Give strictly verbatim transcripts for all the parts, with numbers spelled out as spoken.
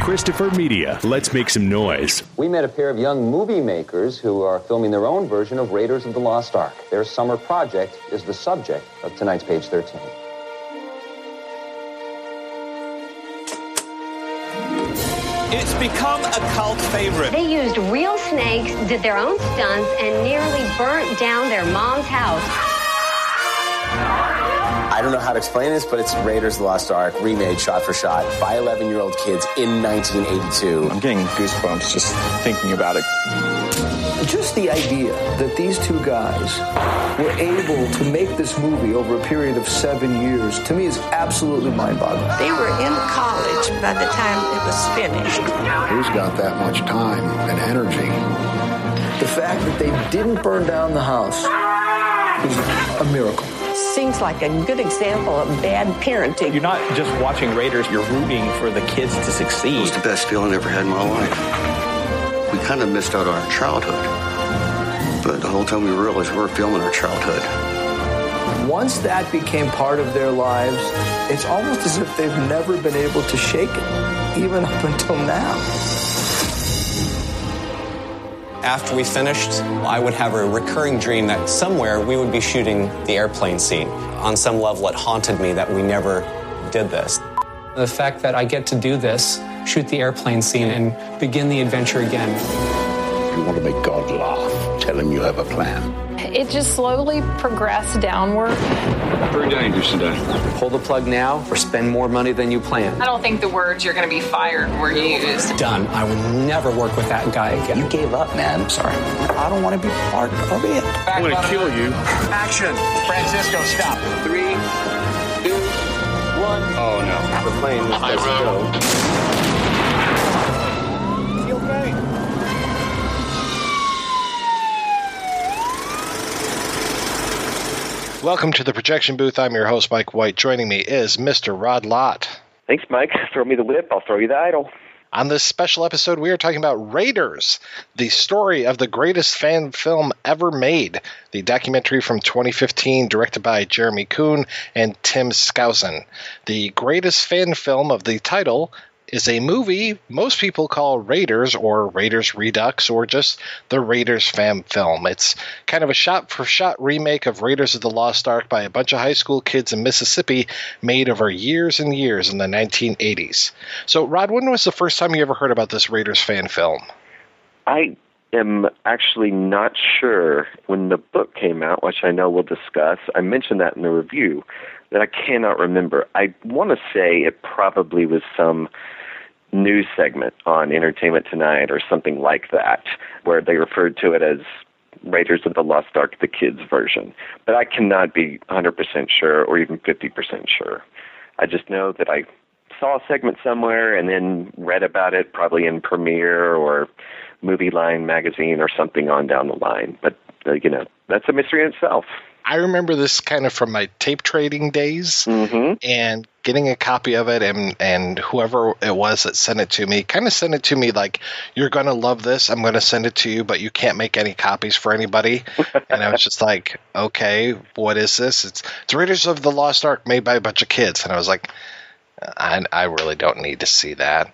Christopher Media. Let's make some noise. We met a pair of young movie makers who are filming their own version of Raiders of the Lost Ark. Their summer project is the subject of tonight's Page thirteen. It's become a cult favorite. They used real snakes, did their own stunts, and nearly burnt down their mom's house. I don't know how to explain this, but it's Raiders of the Lost Ark, remade shot for shot by eleven-year-old kids in nineteen eighty-two. I'm getting goosebumps just thinking about it. Just the idea that these two guys were able to make this movie over a period of seven years, to me, is absolutely mind-boggling. They were in college by the time it was finished. Who's got that much time and energy? The fact that they didn't burn down the house is a miracle. Seems like a good example of bad parenting. You're not just watching Raiders, you're rooting for the kids to succeed. It was the best feeling I ever had in my life. We kind of missed out on our childhood. But the whole time we realized we were filming our childhood. Once that became part of their lives, it's almost as if they've never been able to shake it, even up until now. After we finished, I would have a recurring dream that somewhere we would be shooting the airplane scene. On some level, it haunted me that we never did this. The fact that I get to do this, shoot the airplane scene, and begin the adventure again. You want to make God laugh. Tell him you have a plan. It just slowly progressed downward. Very dangerous today. Pull the plug now or spend more money than you planned. I don't think the words "you're going to be fired" were used. Done. I will never work with that guy again. You gave up, man. I'm sorry. I don't want to be part of it. I'm going to kill you. Action. Francisco, stop. Three, two, one. Oh, no. The plane is supposed to go. Is he okay? Welcome to the Projection Booth. I'm your host, Mike White. Joining me is Mister Rod Lott. Thanks, Mike. Throw me the whip. I'll throw you the idol. On this special episode, we are talking about Raiders, the story of the greatest fan film ever made. The documentary from twenty fifteen, directed by Jeremy Kuhn and Tim Skousen. The greatest fan film of the title is a movie most people call Raiders or Raiders Redux or just the Raiders fan film. It's kind of a shot-for-shot remake of Raiders of the Lost Ark by a bunch of high school kids in Mississippi made over years and years in the nineteen eighties. So, Rod, when was the first time you ever heard about this Raiders fan film? I am actually not sure. When the book came out, which I know we'll discuss, I mentioned that in the review, that I cannot remember. I want to say it probably was some news segment on Entertainment Tonight or something like that, where they referred to it as Raiders of the Lost Ark, the kids version. But I cannot be one hundred percent sure or even fifty percent sure. I just know that I saw a segment somewhere and then read about it probably in Premiere or Movie Line magazine or something on down the line. But, uh, you know, that's a mystery in itself. I remember this kind of from my tape trading days, mm-hmm. and getting a copy of it, and, and whoever it was that sent it to me kind of sent it to me like, you're going to love this, I'm going to send it to you, but you can't make any copies for anybody. And I was just like, okay, what is this? It's, it's Raiders of the Lost Ark made by a bunch of kids. And I was like, I, I really don't need to see that.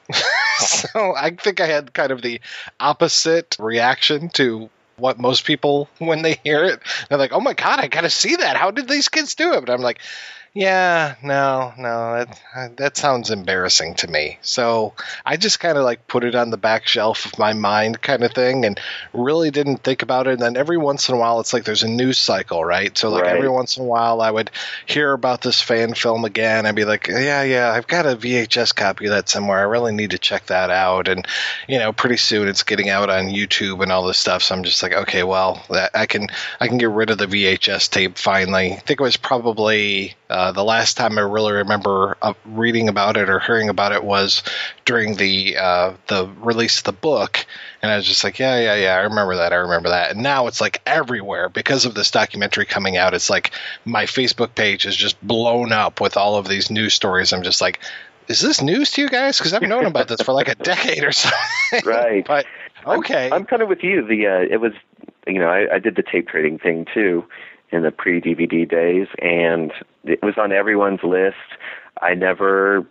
So I think I had kind of the opposite reaction to what most people, when they hear it, they're like, oh my God, I got to see that. How did these kids do it? But I'm like, yeah, no, no, that, that sounds embarrassing to me. So I just kind of like put it on the back shelf of my mind kind of thing and really didn't think about it. And then every once in a while, it's like there's a news cycle, right? So like right. every once in a while, I would hear about this fan film again. I'd be like, yeah, yeah, I've got a V H S copy of that somewhere. I really need to check that out. And, you know, pretty soon it's getting out on YouTube and all this stuff. So I'm just like, okay, well, I can, I can get rid of the V H S tape finally. I think it was probably... Uh, the last time I really remember uh, reading about it or hearing about it was during the uh, the release of the book, and I was just like, yeah, yeah, yeah, I remember that, I remember that. And now it's like everywhere because of this documentary coming out. It's like my Facebook page is just blown up with all of these news stories. I'm just like, is this news to you guys? Because I've known about this for like a decade or something. Right. But okay, I'm, I'm kind of with you. The uh, it was, you know, I, I did the tape trading thing too in the pre-D V D days, and it was on everyone's list. I never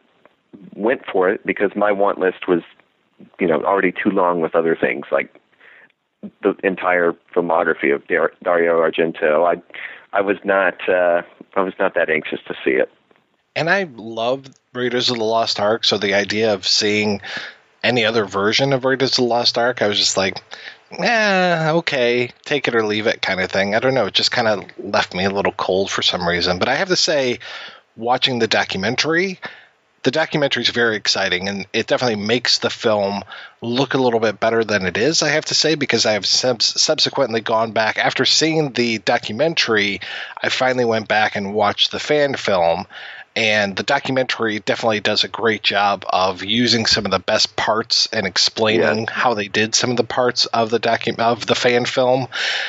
went for it because my want list was, you know, already too long with other things like the entire filmography of Dar- Dario Argento. I, I was not, uh, I was not that anxious to see it. And I love Raiders of the Lost Ark, so the idea of seeing any other version of Raiders of the Lost Ark, I was just like, eh, okay, take it or leave it kind of thing. I don't know, it just kind of left me a little cold for some reason. But I have to say, watching the documentary, the documentary is very exciting, and it definitely makes the film look a little bit better than it is, I have to say, because I have sub- subsequently gone back. After seeing the documentary, I finally went back and watched the fan film, and the documentary definitely does a great job of using some of the best parts and explaining yeah. how they did some of the parts of the docu- of the fan film.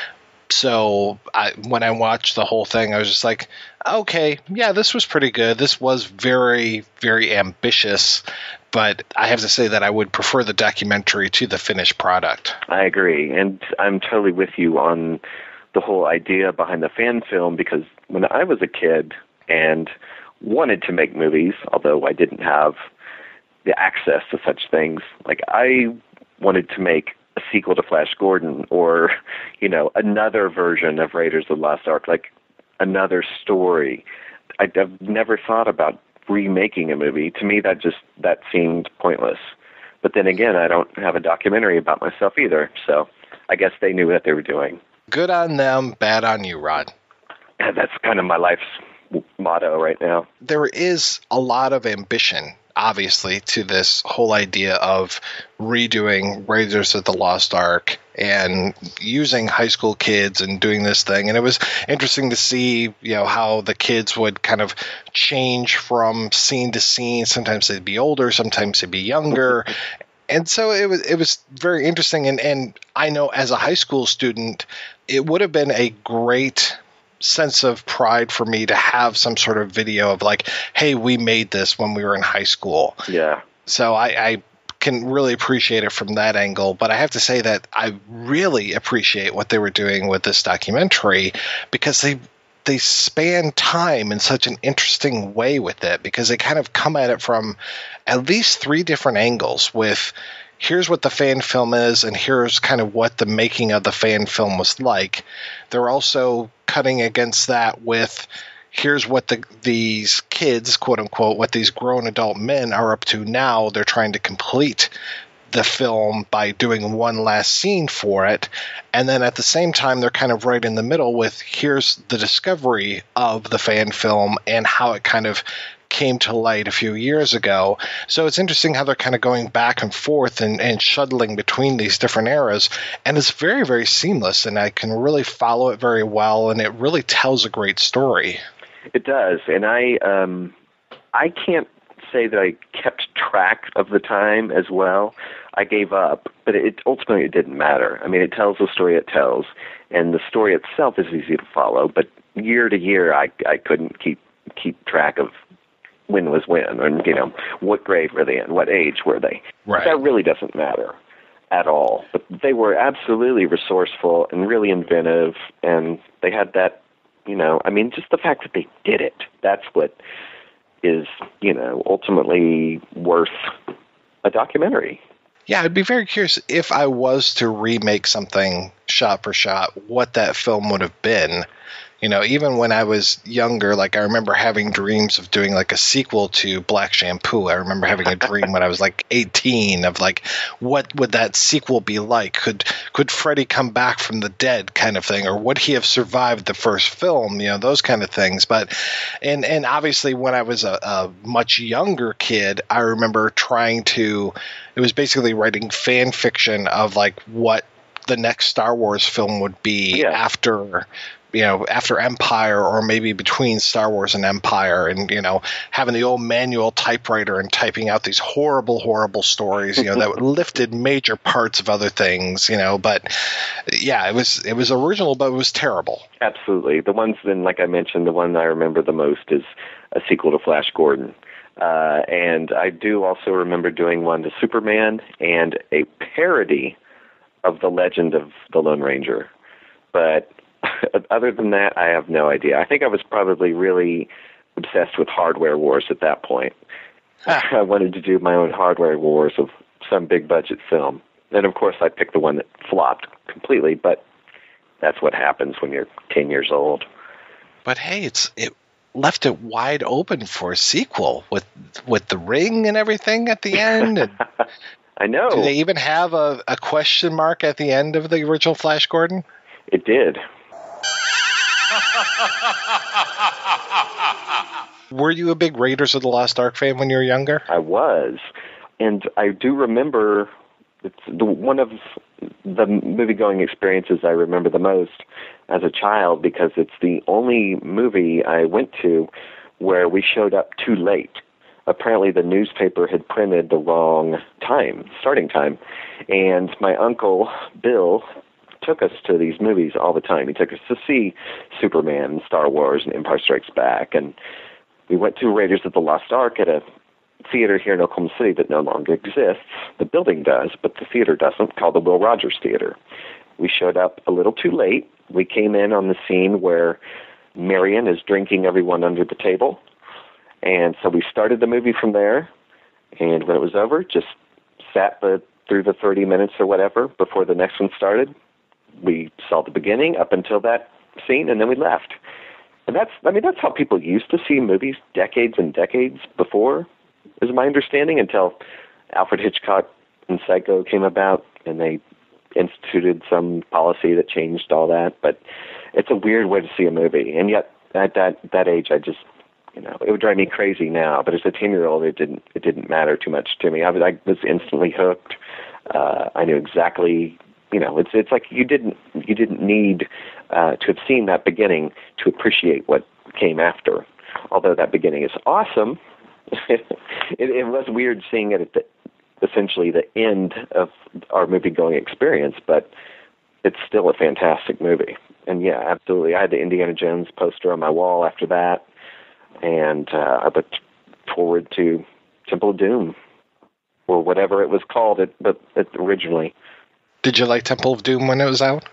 So I, when I watched the whole thing, I was just like, okay, yeah, this was pretty good. This was very, very ambitious, but I have to say that I would prefer the documentary to the finished product. I agree, and I'm totally with you on the whole idea behind the fan film, because when I was a kid and wanted to make movies, although I didn't have the access to such things, like I wanted to make a sequel to Flash Gordon, or, you know, another version of Raiders of the Lost Ark, like another story. I've never thought about remaking a movie. To me, that just, that seemed pointless. But then again, I don't have a documentary about myself either, so I guess they knew what they were doing. Good on them, bad on you, Rod. And that's kind of my life's motto right now. There is a lot of ambition, obviously, to this whole idea of redoing Raiders of the Lost Ark and using high school kids and doing this thing. And it was interesting to see, you know, how the kids would kind of change from scene to scene. Sometimes they'd be older, sometimes they'd be younger. And so it was it was very interesting. And, and I know as a high school student, it would have been a great sense of pride for me to have some sort of video of like, hey, we made this when we were in high school. Yeah. So I, I can really appreciate it from that angle. But I have to say that I really appreciate what they were doing with this documentary, because they they span time in such an interesting way with it, because they kind of come at it from at least three different angles with, here's what the fan film is, and here's kind of what the making of the fan film was like. They're also cutting against that with, here's what the these kids, quote unquote, what these grown adult men are up to now. They're trying to complete the film by doing one last scene for it. And then at the same time, they're kind of right in the middle with, here's the discovery of the fan film and how it kind of came to light a few years ago. So it's interesting how they're kind of going back and forth and, and shuttling between these different eras. And it's very, very seamless, and I can really follow it very well, and it really tells a great story. It does. And I, um, I can't say that I kept track of the time as well. I gave up, but it ultimately it didn't matter. I mean, it tells the story it tells, and the story itself is easy to follow, but year to year, I, I couldn't keep keep track of when was when, and, you know, what grade were they in, what age were they. Right. That really doesn't matter at all. But they were absolutely resourceful and really inventive, and they had that, you know, I mean, just the fact that they did it, that's what is, you know, ultimately worth a documentary. Yeah, I'd be very curious if I was to remake something shot for shot, what that film would have been. You know, even when I was younger, like I remember having dreams of doing like a sequel to Black Shampoo. I remember having a dream when I was like eighteen of like, what would that sequel be like? Could could Freddy come back from the dead kind of thing? Or would he have survived the first film? You know, those kind of things. But, and, and obviously when I was a, a much younger kid, I remember trying to, it was basically writing fan fiction of like what the next Star Wars film would be yeah. after, you know, after Empire, or maybe between Star Wars and Empire, and, you know, having the old manual typewriter and typing out these horrible, horrible stories, you know, that lifted major parts of other things, you know, but yeah, it was, it was original, but it was terrible. Absolutely. The ones then, like I mentioned, the one I remember the most is a sequel to Flash Gordon. Uh, and I do also remember doing one to Superman and a parody of The Legend of the Lone Ranger. But other than that, I have no idea. I think I was probably really obsessed with Hardware Wars at that point. I wanted to do my own hardware wars of some big budget film. And of course I picked the one that flopped completely, but that's what happens when you're ten years old. But hey, it's it left it wide open for a sequel with with the ring and everything at the end. And I know. Do they even have a, a question mark at the end of the original Flash Gordon? It did. Were you a big Raiders of the Lost Ark fan when you were younger? I was. And I do remember, it's the, one of the movie-going experiences I remember the most as a child, because it's the only movie I went to where we showed up too late. Apparently the newspaper had printed the wrong time, starting time, and my uncle, Bill, took us to these movies all the time. He took us to see Superman and Star Wars and Empire Strikes Back, and we went to Raiders of the Lost Ark at a theater here in Oklahoma City that no longer exists. The building does, but the theater doesn't, called the Will Rogers Theater. We showed up a little too late. We came in on the scene where Marion is drinking everyone under the table, and so we started the movie from there, and when it was over, just sat the, through the thirty minutes or whatever before the next one started. We saw the beginning up until that scene, and then we left. And that's, I mean, that's how people used to see movies decades and decades before, is my understanding, until Alfred Hitchcock and Psycho came about, and they instituted some policy that changed all that. But it's a weird way to see a movie. And yet, at that, that age, I just, you know, it would drive me crazy now. But as a ten-year-old, it didn't, it didn't matter too much to me. I was, I was instantly hooked. Uh, I knew exactly... You know, it's it's like you didn't you didn't need uh, to have seen that beginning to appreciate what came after. Although that beginning is awesome, it, it was weird seeing it at the, essentially the end of our movie-going experience. But it's still a fantastic movie. And yeah, absolutely, I had the Indiana Jones poster on my wall after that, and uh, I looked forward to Temple of Doom, or whatever it was called, it, but it originally. Did you like Temple of Doom when it was out?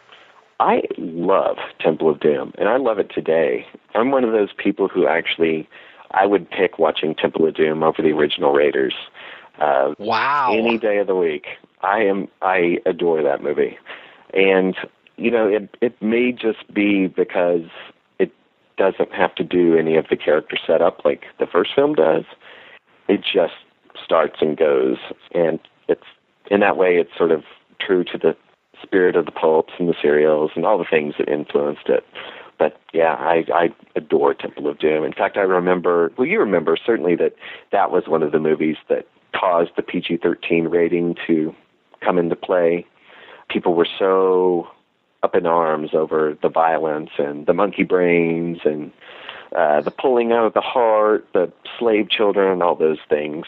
I love Temple of Doom, and I love it today. I'm one of those people who actually, I would pick watching Temple of Doom over the original Raiders. Uh, wow. Any day of the week. I am. I adore that movie. And, you know, it, it may just be because it doesn't have to do any of the character setup like the first film does. It just starts and goes, and it's, in that way, it's sort of true to the spirit of the pulps and the serials and all the things that influenced it. But yeah, I, I adore Temple of Doom. In fact, I remember, well, you remember certainly that that was one of the movies that caused the P G thirteen rating to come into play. People were so up in arms over the violence and the monkey brains and uh, the pulling out of the heart, the slave children, and all those things.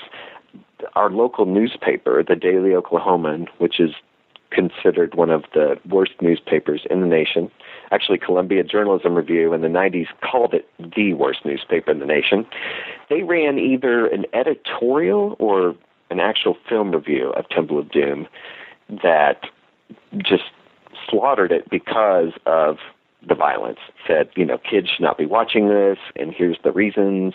Our local newspaper, the Daily Oklahoman, which is considered one of the worst newspapers in the nation. Actually, Columbia Journalism Review in the nineties called it the worst newspaper in the nation. They ran either an editorial or an actual film review of Temple of Doom that just slaughtered it because of the violence. Said, you know, kids should not be watching this, and here's the reasons.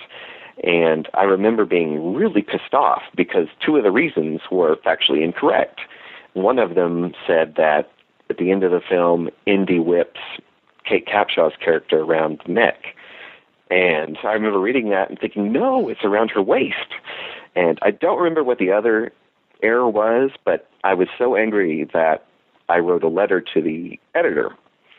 And I remember being really pissed off because two of the reasons were factually incorrect. One of them said that at the end of the film, Indy whips Kate Capshaw's character around the neck. And I remember reading that and thinking, no, it's around her waist. And I don't remember what the other error was, but I was so angry that I wrote a letter to the editor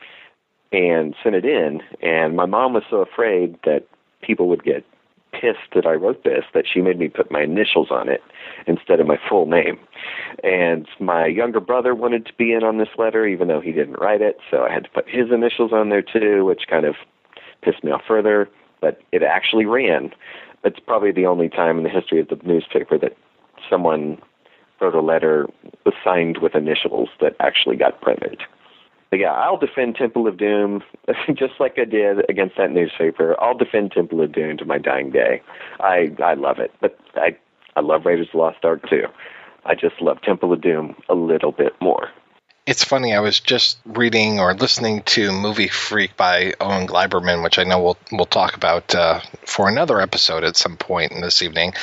and sent it in. And my mom was so afraid that people would get pissed that I wrote this that she made me put my initials on it instead of my full name. And my younger brother wanted to be in on this letter, even though he didn't write it, so I had to put his initials on there too, which kind of pissed me off further. But it actually ran. It's probably the only time in the history of the newspaper that someone wrote a letter was signed with initials that actually got printed. But yeah, I'll defend Temple of Doom, just like I did against that newspaper. I'll defend Temple of Doom to my dying day. I I love it, but I I love Raiders of the Lost Ark too. I just love Temple of Doom a little bit more. It's funny, I was just reading or listening to Movie Freak by Owen Gleiberman, which I know we'll we'll talk about uh, for another episode at some point in this evening.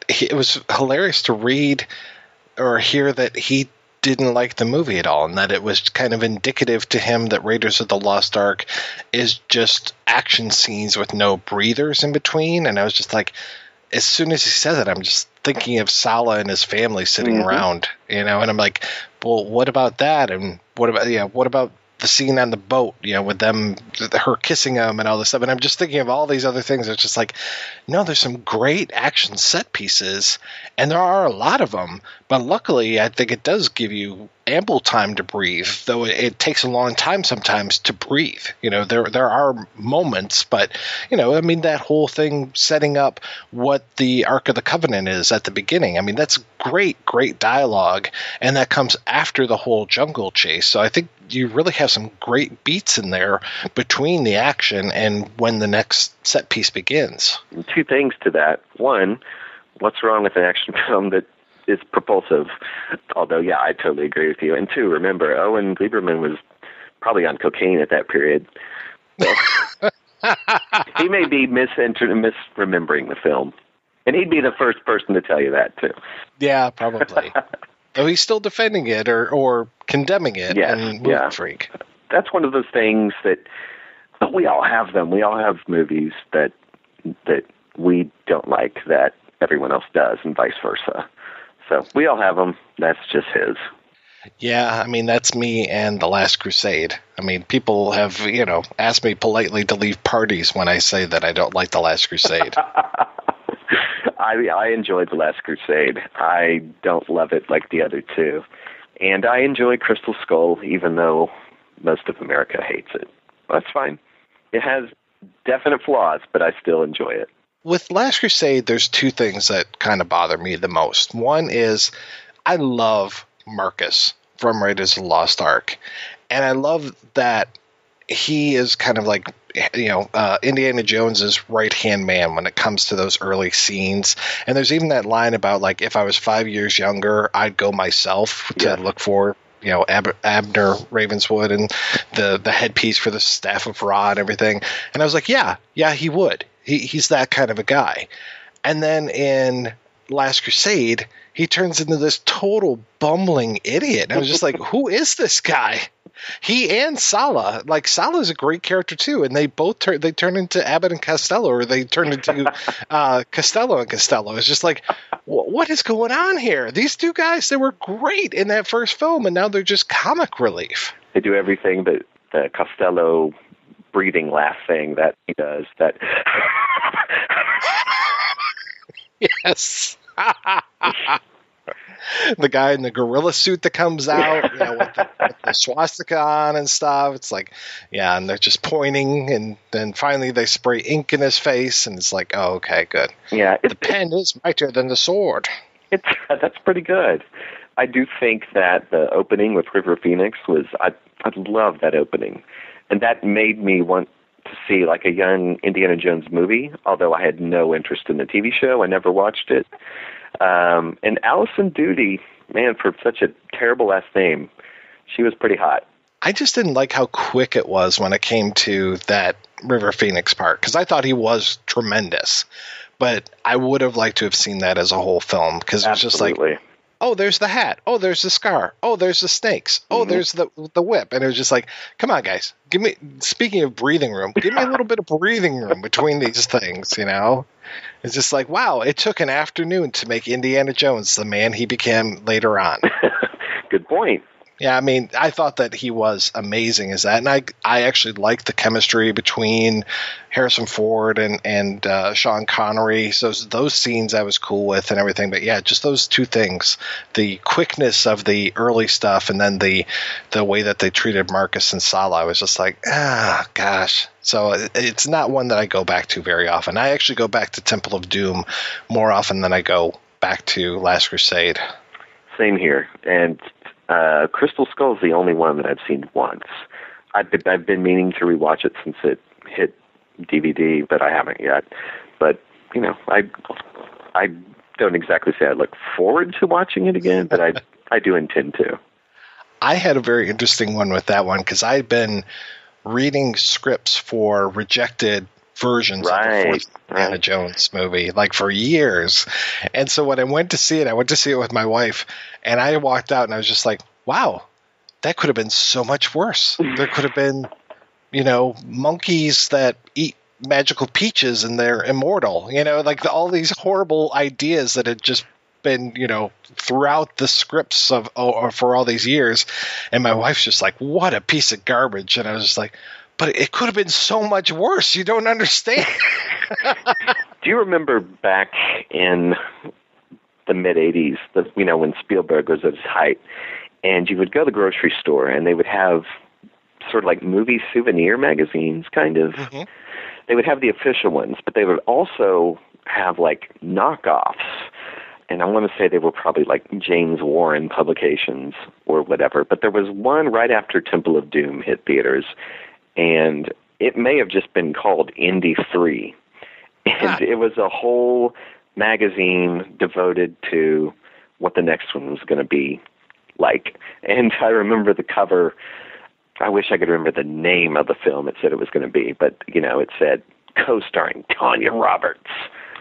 it was hilarious to read or hear that he didn't like the movie at all, and that it was kind of indicative to him that Raiders of the Lost Ark is just action scenes with no breathers in between. And I was just like, as soon as he says it, I'm just thinking of Sallah and his family sitting mm-hmm. around, you know, and I'm like, well, what about that? And what about, yeah, what about the scene on the boat, you know, with them, her kissing him and all this stuff. And I'm just thinking of all these other things. It's just like, no, there's some great action set pieces, and there are a lot of them. But luckily, I think it does give you ample time to breathe, though it, it takes a long time sometimes to breathe. You know, there there are moments, but, you know, I mean, that whole thing setting up what the Ark of the Covenant is at the beginning. I mean, that's great, great dialogue, and that comes after the whole jungle chase. So I think you really have some great beats in there between the action and when the next set piece begins. Two things to that. One, what's wrong with an action film that is propulsive? Although, yeah, I totally agree with you. And two, remember, Owen Gleiberman was probably on cocaine at that period. So he may be misinter- misremembering the film. And he'd be the first person to tell you that, too. Yeah, probably. Though he's still defending it or, or condemning it. Yes, and yeah. Freak. That's one of those things that, but we all have them. We all have movies that that we don't like that everyone else does, and vice versa. So we all have them. That's just his. Yeah, I mean, that's me and The Last Crusade. I mean, people have, you know, asked me politely to leave parties when I say that I don't like The Last Crusade. I, I enjoyed The Last Crusade. I don't love it like the other two. And I enjoy Crystal Skull, even though most of America hates it. That's fine. It has definite flaws, but I still enjoy it. With Last Crusade, there's two things that kind of bother me the most. One is I love Marcus from Raiders of the Lost Ark. And I love that he is kind of like, you know, uh, Indiana Jones's right-hand man when it comes to those early scenes. And there's even that line about, like, if I was five years younger, I'd go myself to yeah. look for, you know, Ab- Abner Ravenswood and the, the headpiece for the Staff of Ra and everything. And I was like, yeah, yeah, he would. He, he's that kind of a guy. And then in Last Crusade, he turns into this total bumbling idiot. And I was just like, who is this guy? He and Sallah, like Salah's a great character too, and they both turn they turn into Abbott and Costello, or they turn into uh, Costello and Costello. It's just like, what is going on here? These two guys, they were great in that first film, and now they're just comic relief. They do everything but the Costello breathing laugh thing that he does. That yes. The guy in the gorilla suit that comes out, you know, with, the, with the swastika on and stuff. It's like, yeah, and they're just pointing, and then finally they spray ink in his face, and it's like, oh, okay, good. Yeah, the pen is mightier than the sword. It's that's pretty good. I do think that the opening with River Phoenix was, I I love that opening, and that made me want to see like a young Indiana Jones movie. Although I had no interest in the T V show, I never watched it. Um, and Allison Doody, man, for such a terrible last name, she was pretty hot. I just didn't like how quick it was when it came to that River Phoenix part, because I thought he was tremendous. But I would have liked to have seen that as a whole film, because it was just like, oh, there's the hat. Oh, there's the scar. Oh, there's the snakes. Oh, mm-hmm. there's the the whip. And it was just like, come on, guys. Give me, speaking of breathing room, give me a little bit of breathing room between these things, you know? It's just like, wow, it took an afternoon to make Indiana Jones the man he became later on. Good point. Yeah, I mean, I thought that he was amazing as that. And I I actually liked the chemistry between Harrison Ford and, and uh, Sean Connery. So those scenes I was cool with and everything. But yeah, just those two things. The quickness of the early stuff and then the the way that they treated Marcus and Sallah, I was just like, ah, gosh. So it's not one that I go back to very often. I actually go back to Temple of Doom more often than I go back to Last Crusade. Same here. And Uh, Crystal Skull is the only one that I've seen once. I've been, I've been meaning to rewatch it since it hit D V D, but I haven't yet. But, you know, I I don't exactly say I look forward to watching it again, but I I do intend to. I had a very interesting one with that one because I'd been reading scripts for rejected versions right, of the fourth Indiana right. Jones movie, like for years. And so when I went to see it, I went to see it with my wife, and I walked out and I was just like, wow, that could have been so much worse. There could have been, you know, monkeys that eat magical peaches and they're immortal, you know, like the, all these horrible ideas that had just been, you know, throughout the scripts of oh, for all these years. And my wife's just like, what a piece of garbage. And I was just like, but it could have been so much worse. You don't understand. Do you remember back in the mid-eighties, the, you know, when Spielberg was at his height, and you would go to the grocery store and they would have sort of like movie souvenir magazines, kind of. Mm-hmm. They would have the official ones, but they would also have like knockoffs. And I want to say they were probably like James Warren publications or whatever. But there was one right after Temple of Doom hit theaters, and it may have just been called Indy three. And ah. it was a whole magazine devoted to what the next one was going to be like. And I remember the cover. I wish I could remember the name of the film it said it was going to be, but, you know, it said co-starring Tanya Roberts.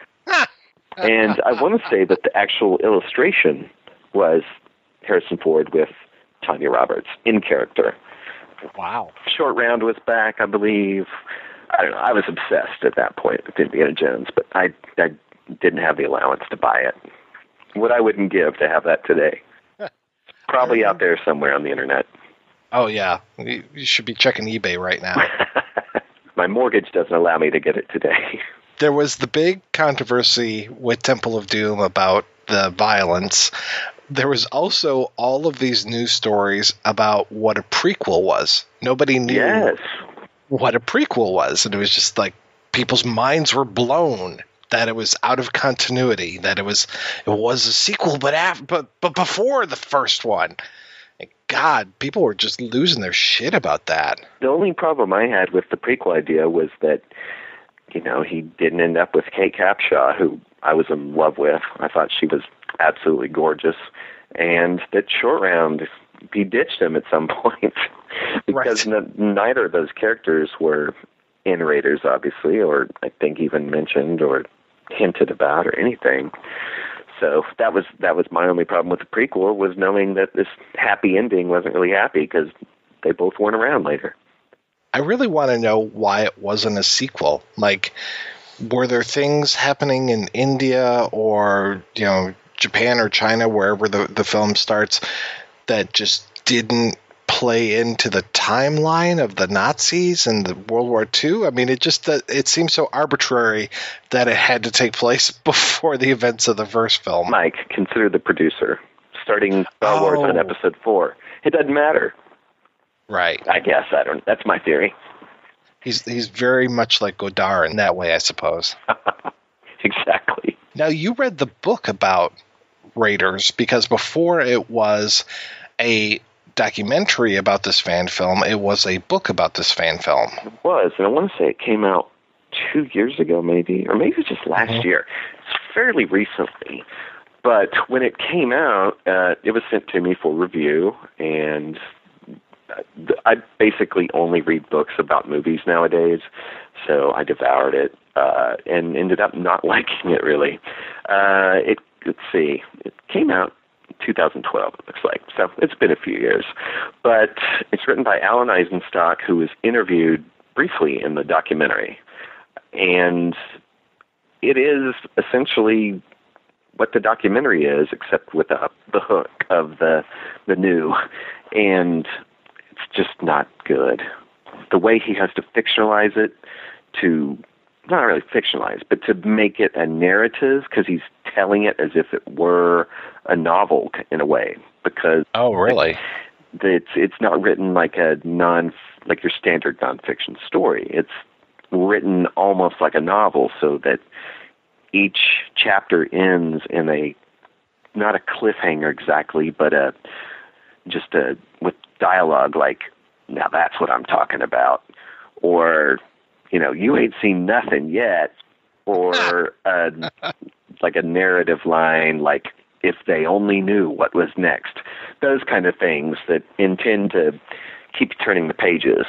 And I want to say that the actual illustration was Harrison Ford with Tanya Roberts in character. Wow. Short Round was back, I believe. I don't know. I was obsessed at that point with Indiana Jones, but I, I didn't have the allowance to buy it. What I wouldn't give to have that today. Probably out there somewhere on the internet. Oh, yeah. You should be checking eBay right now. My mortgage doesn't allow me to get it today. There was the big controversy with Temple of Doom about the violence. There was also all of these news stories about what a prequel was. Nobody knew yes. what a prequel was. And it was just like people's minds were blown that it was out of continuity, that it was it was a sequel, but after, but but before the first one. God, people were just losing their shit about that. The only problem I had with the prequel idea was that, you know, he didn't end up with Kate Capshaw, who I was in love with. I thought she was absolutely gorgeous. And that Short Round, he ditched him at some point because right. n- neither of those characters were in Raiders, obviously, or I think even mentioned or hinted about or anything. So that was that was my only problem with the prequel, was knowing that this happy ending wasn't really happy because they both weren't around later. I really want to know why it wasn't a sequel. Like, were there things happening in India or, you know, Japan or China, wherever the, the film starts, that just didn't play into the timeline of the Nazis and the World War Two? I mean, it just it seems so arbitrary that it had to take place before the events of the first film. Mike, consider the producer. Starting Star oh. Wars on episode four. It doesn't matter. Right. I guess. I don't. That's my theory. He's he's very much like Godard in that way, I suppose. Exactly. Now, you read the book about Raiders, because before it was a documentary about this fan film, it was a book about this fan film. It was, and I want to say it came out two years ago, maybe, or maybe just last mm-hmm. year. It's fairly recently. But when it came out, uh, it was sent to me for review, and I basically only read books about movies nowadays, so I devoured it uh, and ended up not liking it, really. Uh, it, let's see, it came out two thousand twelve, it looks like. So it's been a few years. But it's written by Alan Eisenstock, who was interviewed briefly in the documentary. And it is essentially what the documentary is, except with the, the hook of the the new. And it's just not good. The way he has to fictionalize it to, not really fictionalize, but to make it a narrative, because he's telling it as if it were a novel in a way. Because oh, really? It's it's not written like a non like your standard nonfiction story. It's written almost like a novel, so that each chapter ends in a not a cliffhanger exactly, but a just a with dialogue like, now that's what I'm talking about, or, you know, you ain't seen nothing yet, or a, like a narrative line like, if they only knew what was next. Those kind of things that intend to keep turning the pages.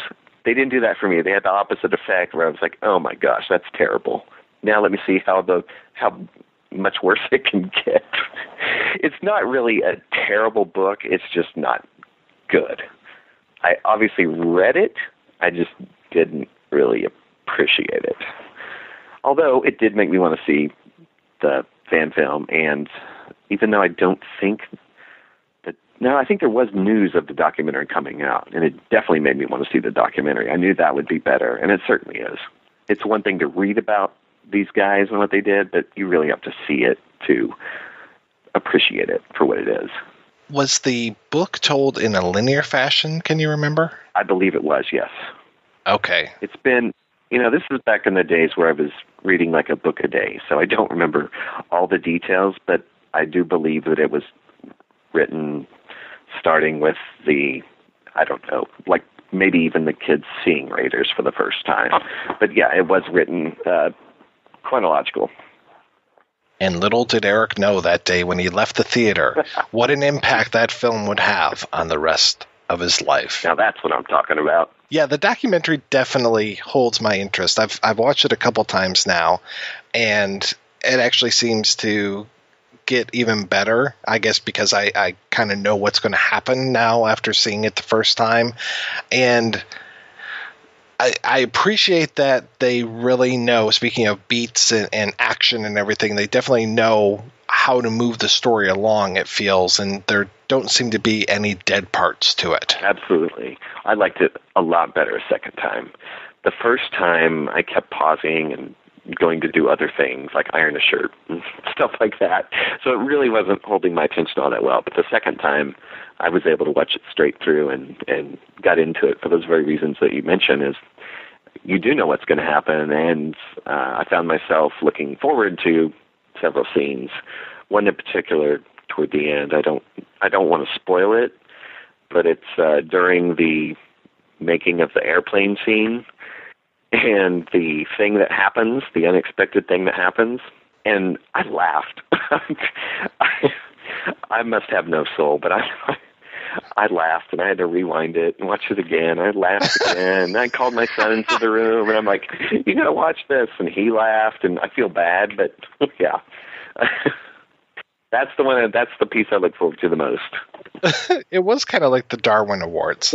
They didn't do that for me. They had the opposite effect where I was like, oh my gosh, that's terrible. Now let me see how the how much worse it can get. It's not really a terrible book. It's just not good. I obviously read it. I just didn't really appreciate it. Although it did make me want to see the fan film, and even though I don't think that, no, I think there was news of the documentary coming out, and it definitely made me want to see the documentary. I knew that would be better, and it certainly is. It's one thing to read about these guys and what they did, but you really have to see it to appreciate it for what it is. Was the book told in a linear fashion? Can you remember? I believe it was, yes. Okay. It's been, you know, this was back in the days where I was reading like a book a day, so I don't remember all the details, but I do believe that it was written starting with the, I don't know, like maybe even the kids seeing Raiders for the first time. But yeah, it was written uh, chronological. And little did Eric know that day when he left the theater what an impact that film would have on the rest of his life. Now that's what I'm talking about. Yeah, the documentary definitely holds my interest. I've I've watched it a couple times now, and it actually seems to get even better, I guess, because I, I kind of know what's going to happen now after seeing it the first time. And I, I appreciate that they really know, speaking of beats and, and action and everything, they definitely know how to move the story along, it feels, and there don't seem to be any dead parts to it. Absolutely. I liked it a lot better a second time. The first time, I kept pausing and going to do other things, like iron a shirt and stuff like that. So it really wasn't holding my attention all that well. But the second time, I was able to watch it straight through and, and got into it for those very reasons that you mentioned, is you do know what's going to happen. And uh, I found myself looking forward to several scenes. One in particular toward the end. I don't I don't want to spoil it, but it's uh, during the making of the airplane scene and the thing that happens, the unexpected thing that happens, and I laughed. I, I must have no soul, but I I laughed, and I had to rewind it and watch it again. I laughed again. I called my son into the room, and I'm like, you got to watch this. And he laughed, and I feel bad, but yeah. That's the one. That's the piece I look forward to the most. It was kind of like the Darwin Awards.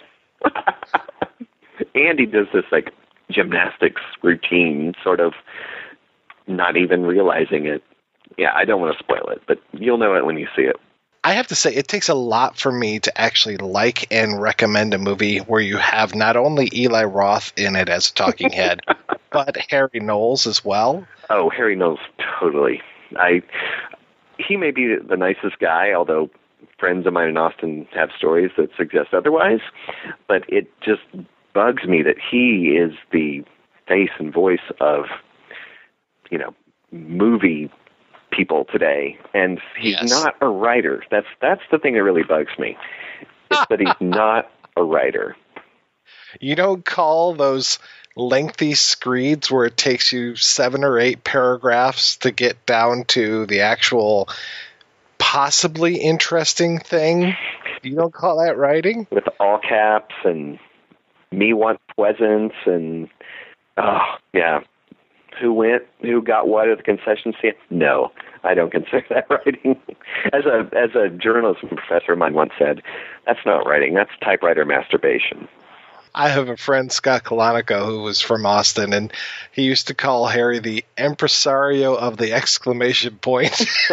Andy does this like gymnastics routine, sort of not even realizing it. Yeah, I don't want to spoil it, but you'll know it when you see it. I have to say, it takes a lot for me to actually like and recommend a movie where you have not only Eli Roth in it as a talking head, but Harry Knowles as well. Oh, Harry Knowles, totally. I he may be the nicest guy, although friends of mine in Austin have stories that suggest otherwise. But it just bugs me that he is the face and voice of, you know, movie people today, and he's yes. not a writer. That's that's the thing that really bugs me. It's that he's not a writer. You don't call those lengthy screeds where it takes you seven or eight paragraphs to get down to the actual possibly interesting thing? You don't call that writing? With all caps and me want presents and, oh, yeah. Who went, who got what at the concession stand? No, I don't consider that writing. As a as a journalism professor of mine once said, that's not writing, that's typewriter masturbation. I have a friend, Scott Kalanico, who was from Austin, and he used to call Harry the impresario of the exclamation point.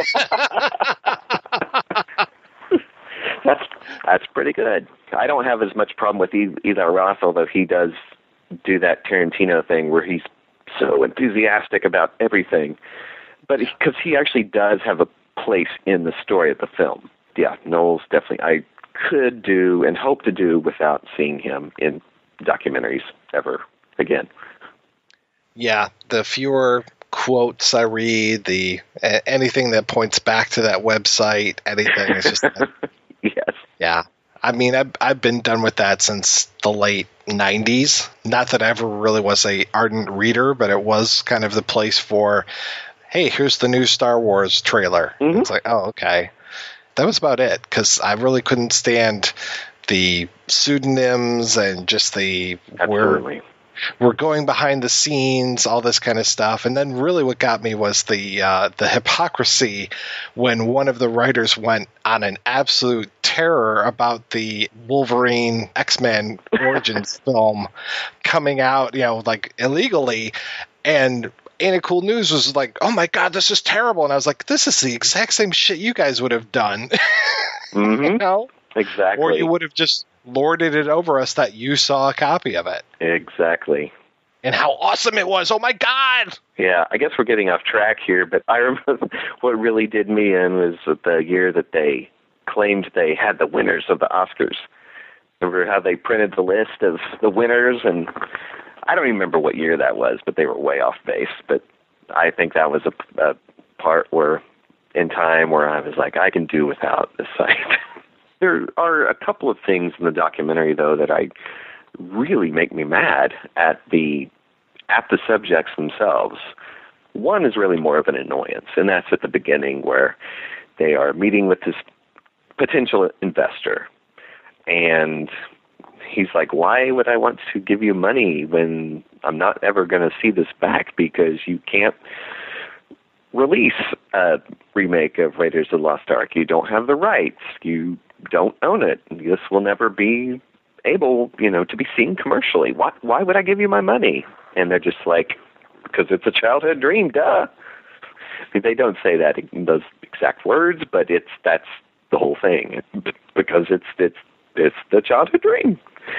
that's that's pretty good. I don't have as much problem with Eli Roth, although he does do that Tarantino thing where he's so enthusiastic about everything. But because he, he actually does have a place in the story of the film. Yeah, Knowles definitely. I could do and hope to do without seeing him in documentaries ever again. Yeah, the fewer quotes I read, the uh, anything that points back to that website, anything is just like, yes. Yeah. I mean, I've, I've been done with that since the late nineties. Not that I ever really was a ardent reader, but it was kind of the place for, hey, here's the new Star Wars trailer. Mm-hmm. It's like, oh, okay. That was about it, because I really couldn't stand the pseudonyms and just the Absolutely. we're we're going behind the scenes, all this kind of stuff. And then really what got me was the uh, the hypocrisy when one of the writers went on an absolute terror about the Wolverine X-Men Origins film coming out, you know, like illegally. And Ain't It Cool News was like, oh my God, this is terrible. And I was like, this is the exact same shit you guys would have done. Mm-hmm. You know? Exactly. Or you would have just lorded it over us that you saw a copy of it. Exactly. And how awesome it was. Oh my God. Yeah, I guess we're getting off track here, but I remember what really did me in was the year that they claimed they had the winners of the Oscars. Remember how they printed the list of the winners? And I don't even remember what year that was, but they were way off base. But I think that was a, a part where, in time, where I was like, I can do without this site. There are a couple of things in the documentary, though, that I really make me mad at the at the subjects themselves. One is really more of an annoyance, and that's at the beginning where they are meeting with this potential investor, and he's like, why would I want to give you money when I'm not ever going to see this back because you can't release a remake of Raiders of the Lost Ark. You don't have the rights. You don't own it. This will never be able, you know, to be seen commercially. Why, why would I give you my money? And they're just like, because it's a childhood dream, duh. I mean, they don't say that in those exact words, but it's that's the whole thing. Because it's it's it's the childhood dream.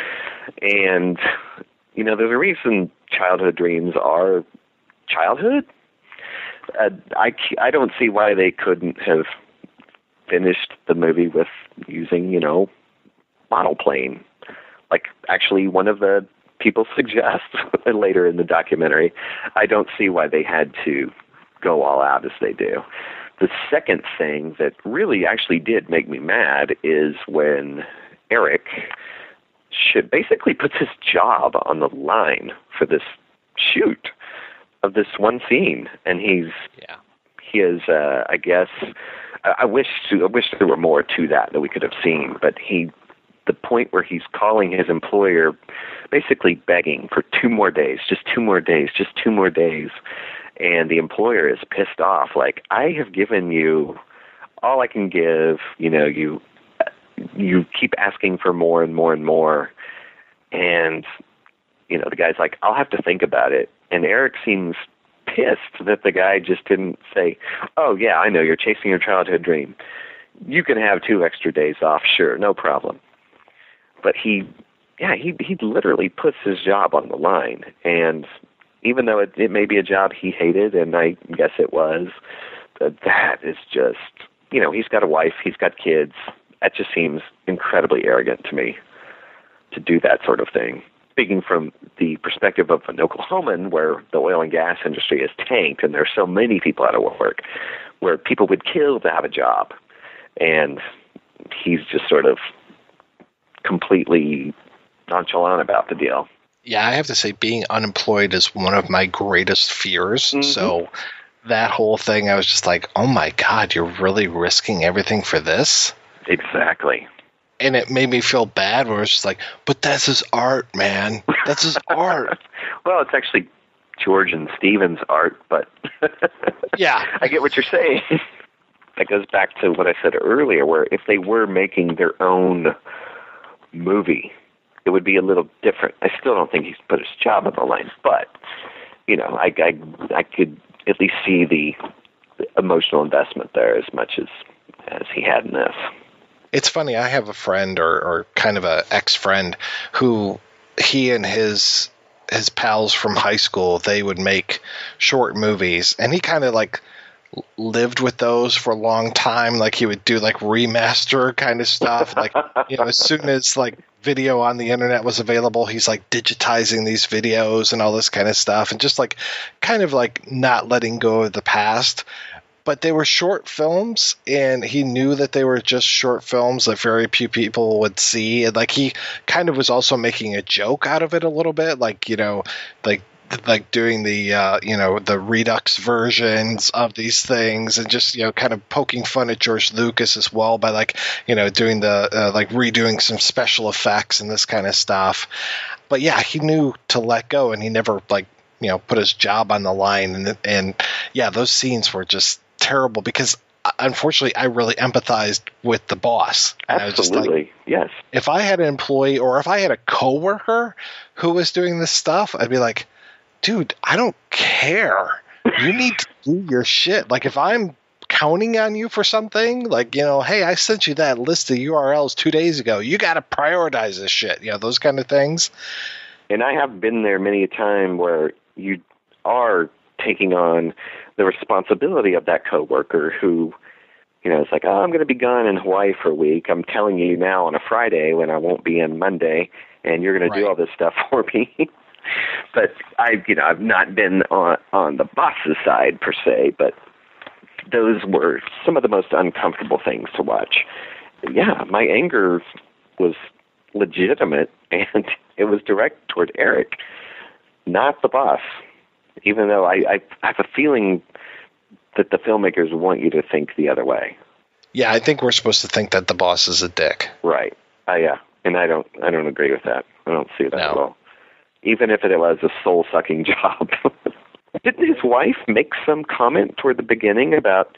And, you know, there's a reason childhood dreams are childhood. Uh, I, I don't see why they couldn't have finished the movie with using, you know, model plane. Like, actually, one of the people suggests later in the documentary. I don't see why they had to go all out as they do. The second thing that really actually did make me mad is when Eric should basically puts his job on the line for this shoot of this one scene, and he's yeah. he is uh, I guess I, I wish to, I wish there were more to that that we could have seen, but he the point where he's calling his employer, basically begging for two more days, just two more days, just two more days, and the employer is pissed off, like, I have given you all I can give, you know, you you keep asking for more and more and more, and you know the guy's like, I'll have to think about it. And Eric seems pissed that the guy just didn't say, oh, yeah, I know, you're chasing your childhood dream. You can have two extra days off, sure, no problem. But he, yeah, he he literally puts his job on the line. And even though it, it may be a job he hated, and I guess it was, that, that is just, you know, he's got a wife, he's got kids. That just seems incredibly arrogant to me to do that sort of thing. Speaking from the perspective of an Oklahoman, where the oil and gas industry is tanked and there's so many people out of work, where people would kill to have a job, and he's just sort of completely nonchalant about the deal. Yeah, I have to say being unemployed is one of my greatest fears. Mm-hmm. So that whole thing, I was just like, oh my God, you're really risking everything for this? Exactly. And it made me feel bad where it's just like, but that's his art, man. That's his art. Well, it's actually George and Steven's art, but yeah, I get what you're saying. That goes back to what I said earlier, where if they were making their own movie, it would be a little different. I still don't think he's put his job on the line, but, you know, I, I, I could at least see the, the emotional investment there as much as, as he had in this. It's funny, I have a friend or, or kind of a ex-friend who he and his his pals from high school, they would make short movies, and he kind of like lived with those for a long time. Like he would do like remaster kind of stuff. Like, you know, as soon as like video on the internet was available, he's like digitizing these videos and all this kind of stuff, and just like kind of like not letting go of the past. But they were short films, and he knew that they were just short films that very few people would see. And like he kind of was also making a joke out of it a little bit, like, you know, like like doing the uh, you know the Redux versions of these things, and just you know kind of poking fun at George Lucas as well by like you know doing the uh, like redoing some special effects and this kind of stuff. But yeah, he knew to let go, and he never like you know put his job on the line. And and yeah, those scenes were just terrible because unfortunately I really empathized with the boss. And Absolutely, I was just like, yes. If I had an employee or if I had a coworker who was doing this stuff, I'd be like, dude, I don't care. You need to do your shit. Like if I'm counting on you for something, like, you know, hey, I sent you that list of U R Ls two days ago. You got to prioritize this shit. You know, those kind of things. And I have been there many a time where you are taking on the responsibility of that coworker who, you know, it's like, oh, I'm going to be gone in Hawaii for a week. I'm telling you now on a Friday when I won't be in Monday, and you're going right. to do all this stuff for me. But I, you know, I've not been on on the boss's side per se, but those were some of the most uncomfortable things to watch. Yeah, my anger was legitimate, and it was direct toward Eric, not the boss. Even though I, I, I have a feeling that the filmmakers want you to think the other way. Yeah, I think we're supposed to think that the boss is a dick. Right. Uh, yeah, and I don't I don't agree with that. I don't see that no. at all. Even if it was a soul-sucking job. Didn't his wife make some comment toward the beginning about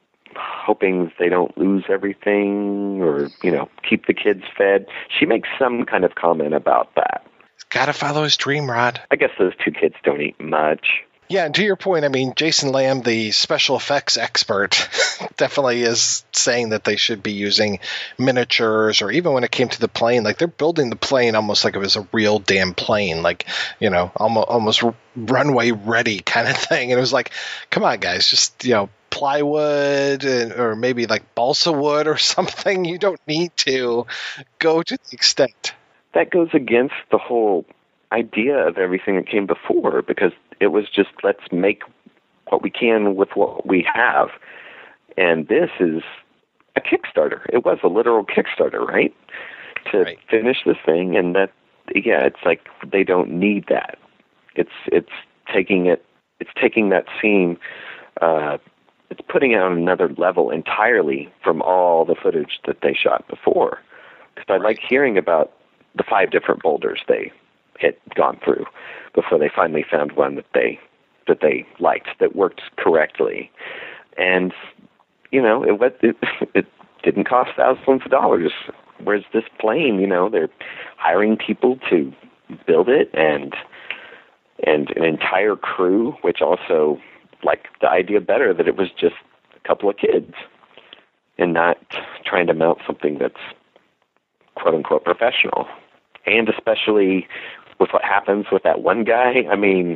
hoping they don't lose everything or, you know, keep the kids fed? She makes some kind of comment about that. Got to follow his dream, Rod. I guess those two kids don't eat much. Yeah, and to your point, I mean, Jason Lamb, the special effects expert, definitely is saying that they should be using miniatures, or even when it came to the plane, like they're building the plane almost like it was a real damn plane, like, you know, almost, almost runway ready kind of thing. And it was like, come on, guys, just, you know, plywood and, or maybe like balsa wood or something. You don't need to go to the extent. That goes against the whole idea of everything that came before, because it was just, let's make what we can with what we have. And this is a Kickstarter. It was a literal Kickstarter, right? To right. finish this thing. And that, yeah, it's like they don't need that. It's, it's taking it, it's taking that scene, uh, it's putting it on another level entirely from all the footage that they shot before. Because I like hearing about the five different boulders they had gone through before they finally found one that they that they liked, that worked correctly. And, you know, it, it, it didn't cost thousands of dollars. Whereas this plane, you know, they're hiring people to build it, and and an entire crew, which also liked the idea better that it was just a couple of kids and not trying to mount something that's quote-unquote professional. And especially with what happens with that one guy, I mean,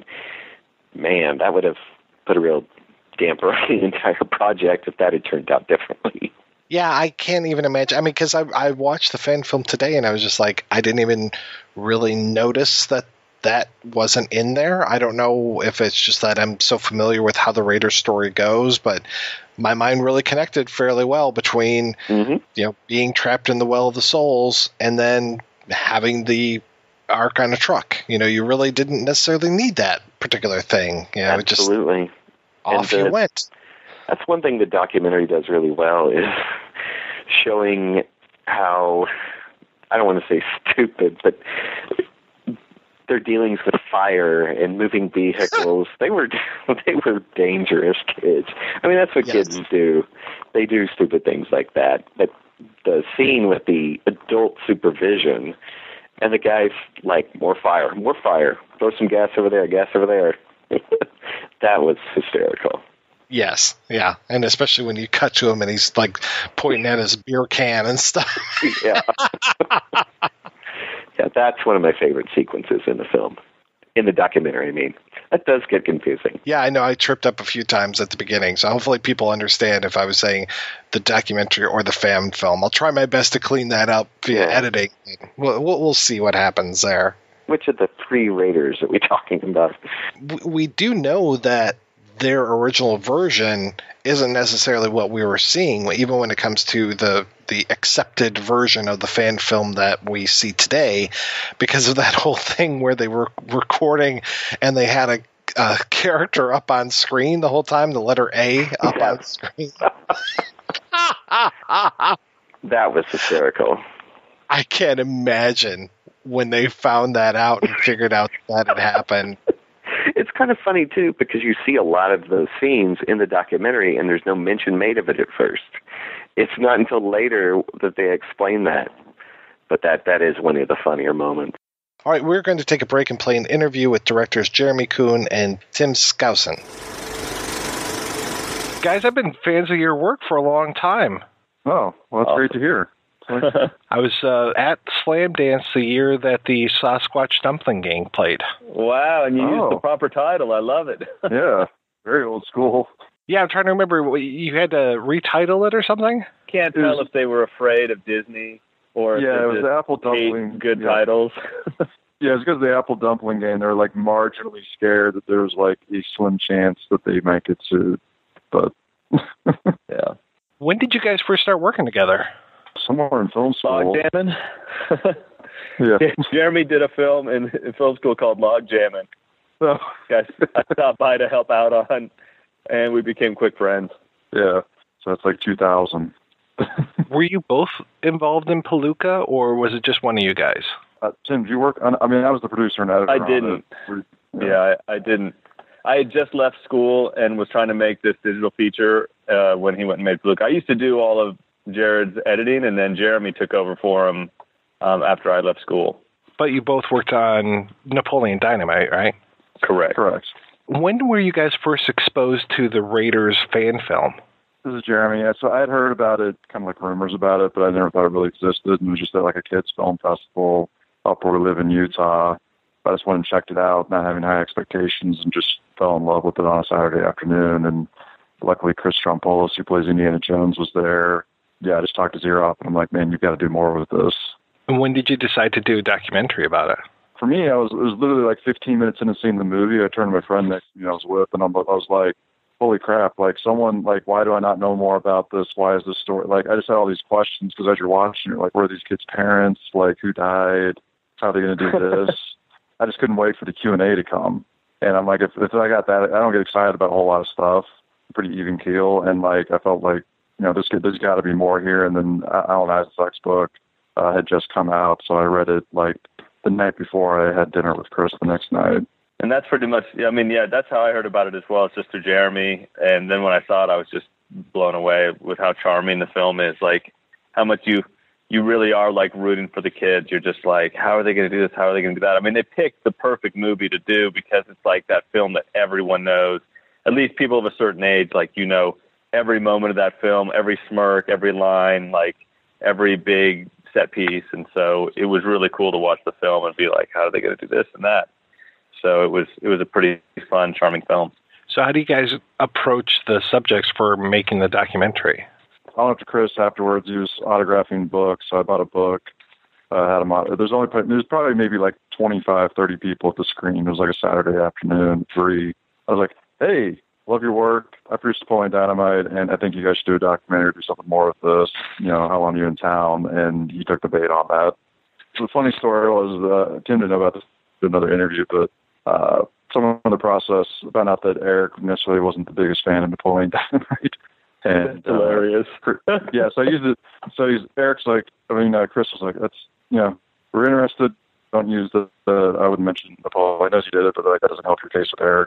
man, that would have put a real damper on the entire project if that had turned out differently. Yeah, I can't even imagine. I mean, because I, I watched the fan film today, and I was just like, I didn't even really notice that that wasn't in there. I don't know if it's just that I'm so familiar with how the Raiders story goes, but my mind really connected fairly well between mm-hmm. you know being trapped in the Well of the Souls and then having the arc on a truck. You know, you really didn't necessarily need that particular thing. You know, absolutely. It just off the, you went. That's one thing the documentary does really well, is showing how, I don't want to say stupid, but their dealings with fire and moving vehicles, they were they were dangerous kids. I mean, that's what yes. kids do. They do stupid things like that. But the scene with the adult supervision and the guy's like, more fire, more fire, throw some gas over there, gas over there. That was hysterical. Yes, yeah, and especially when you cut to him and he's like pointing at his beer can and stuff. Yeah. Yeah, that's one of my favorite sequences in the film. In the documentary, I mean. That does get confusing. Yeah, I know. I tripped up a few times at the beginning, so hopefully people understand if I was saying the documentary or the fan film. I'll try my best to clean that up via yeah. editing. We'll, we'll, we'll see what happens there. Which of the three Raiders are we talking about? We do know that their original version isn't necessarily what we were seeing, even when it comes to the the accepted version of the fan film that we see today because of that whole thing where they were recording and they had a, a character up on screen the whole time, the letter A up yeah. on screen. That was hysterical. I can't imagine when they found that out and figured out that had happened. It's kind of funny, too, because you see a lot of those scenes in the documentary, and there's no mention made of it at first. It's not until later that they explain that. But that, that is one of the funnier moments. All right, we're going to take a break and play an interview with directors Jeremy Kuhn and Tim Skousen. Guys, I've been fans of your work for a long time. Oh, well, that's awesome. Great to hear. I was uh, at Slam Dance the year that the Sasquatch Dumpling Gang played. Wow, and you oh. used the proper title. I love it. Yeah, very old school. Yeah, I'm trying to remember. You had to retitle it or something? Can't tell was, if they were afraid of Disney or yeah, if it was the Apple Dumpling. Good yeah. titles. Yeah, it's because of the Apple Dumpling Gang. They're like marginally scared that there's like a slim chance that they might get sued. But yeah. When did you guys first start working together? Somewhere in film school. Log jamming. Yeah. Jeremy did a film in, in film school called Log Jamming. So guys, I stopped by to help out on, and we became quick friends. Yeah. So that's like two thousand. Were you both involved in Palooka, or was it just one of you guys? Uh, Tim, did you work on? I mean, I was the producer and editor. I didn't. On it. Yeah, yeah I, I didn't. I had just left school and was trying to make this digital feature uh, when he went and made Palooka. I used to do all of Jared's editing, and then Jeremy took over for him um, after I left school. But you both worked on Napoleon Dynamite, right? Correct. Correct. When were you guys first exposed to the Raiders fan film? This is Jeremy. Yeah, so I had heard about it, kind of like rumors about it, but I never thought it really existed. And it was just at like a kids' film festival up where we live in Utah. I just went and checked it out, not having high expectations, and just fell in love with it on a Saturday afternoon. And luckily, Chris Trompolis, who plays Indiana Jones, was there. Yeah, I just talked to Xerox, and I'm like, man, you've got to do more with this. And when did you decide to do a documentary about it? For me, I was it was literally like fifteen minutes into seeing the movie. I turned to my friend next to me I was with, and I'm, I was like, holy crap, like someone, like, why do I not know more about this? Why is this story? Like, I just had all these questions because as you're watching, you're like, where are these kids' parents? Like, who died? How are they going to do this? I just couldn't wait for the Q and A to come. And I'm like, if, if I got that, I don't get excited about a whole lot of stuff. I'm pretty even keel. And like, I felt like, you know, this, there's got to be more here. And then Alan Isaac's book uh, had just come out. So I read it like the night before I had dinner with Chris the next night. And that's pretty much, I mean, yeah, that's how I heard about it as well. It's just through Jeremy. And then when I saw it, I was just blown away with how charming the film is. Like, how much you, you really are, like, rooting for the kids. You're just like, how are they going to do this? How are they going to do that? I mean, they picked the perfect movie to do because it's like that film that everyone knows. At least people of a certain age, like, you know, every moment of that film, every smirk, every line, like, every big set piece. And so it was really cool to watch the film and be like, how are they going to do this and that? So it was it was a pretty fun, charming film. So how do you guys approach the subjects for making the documentary? I went up to Chris afterwards. He was autographing books, so I bought a book. Uh, had him. There's only there's probably maybe like twenty-five, thirty people at the screen. It was like a Saturday afternoon, free. I was like, hey, love your work. I produced Napoleon Dynamite, and I think you guys should do a documentary, do something more with this. You know, how long are you in town? And he took the bait on that. So the funny story was, uh, Tim didn't know about this in another interview, but Uh, somewhere in the process, found out that Eric necessarily wasn't the biggest fan of Napoleon Dynamite. And, That's hilarious. Uh, yeah, so I used it. So he's, Eric's like, I mean, uh, Chris was like, that's, you know, we're interested. Don't use the, the I wouldn't mention Napoleon. I know you did it, but like, that doesn't help your case with Eric.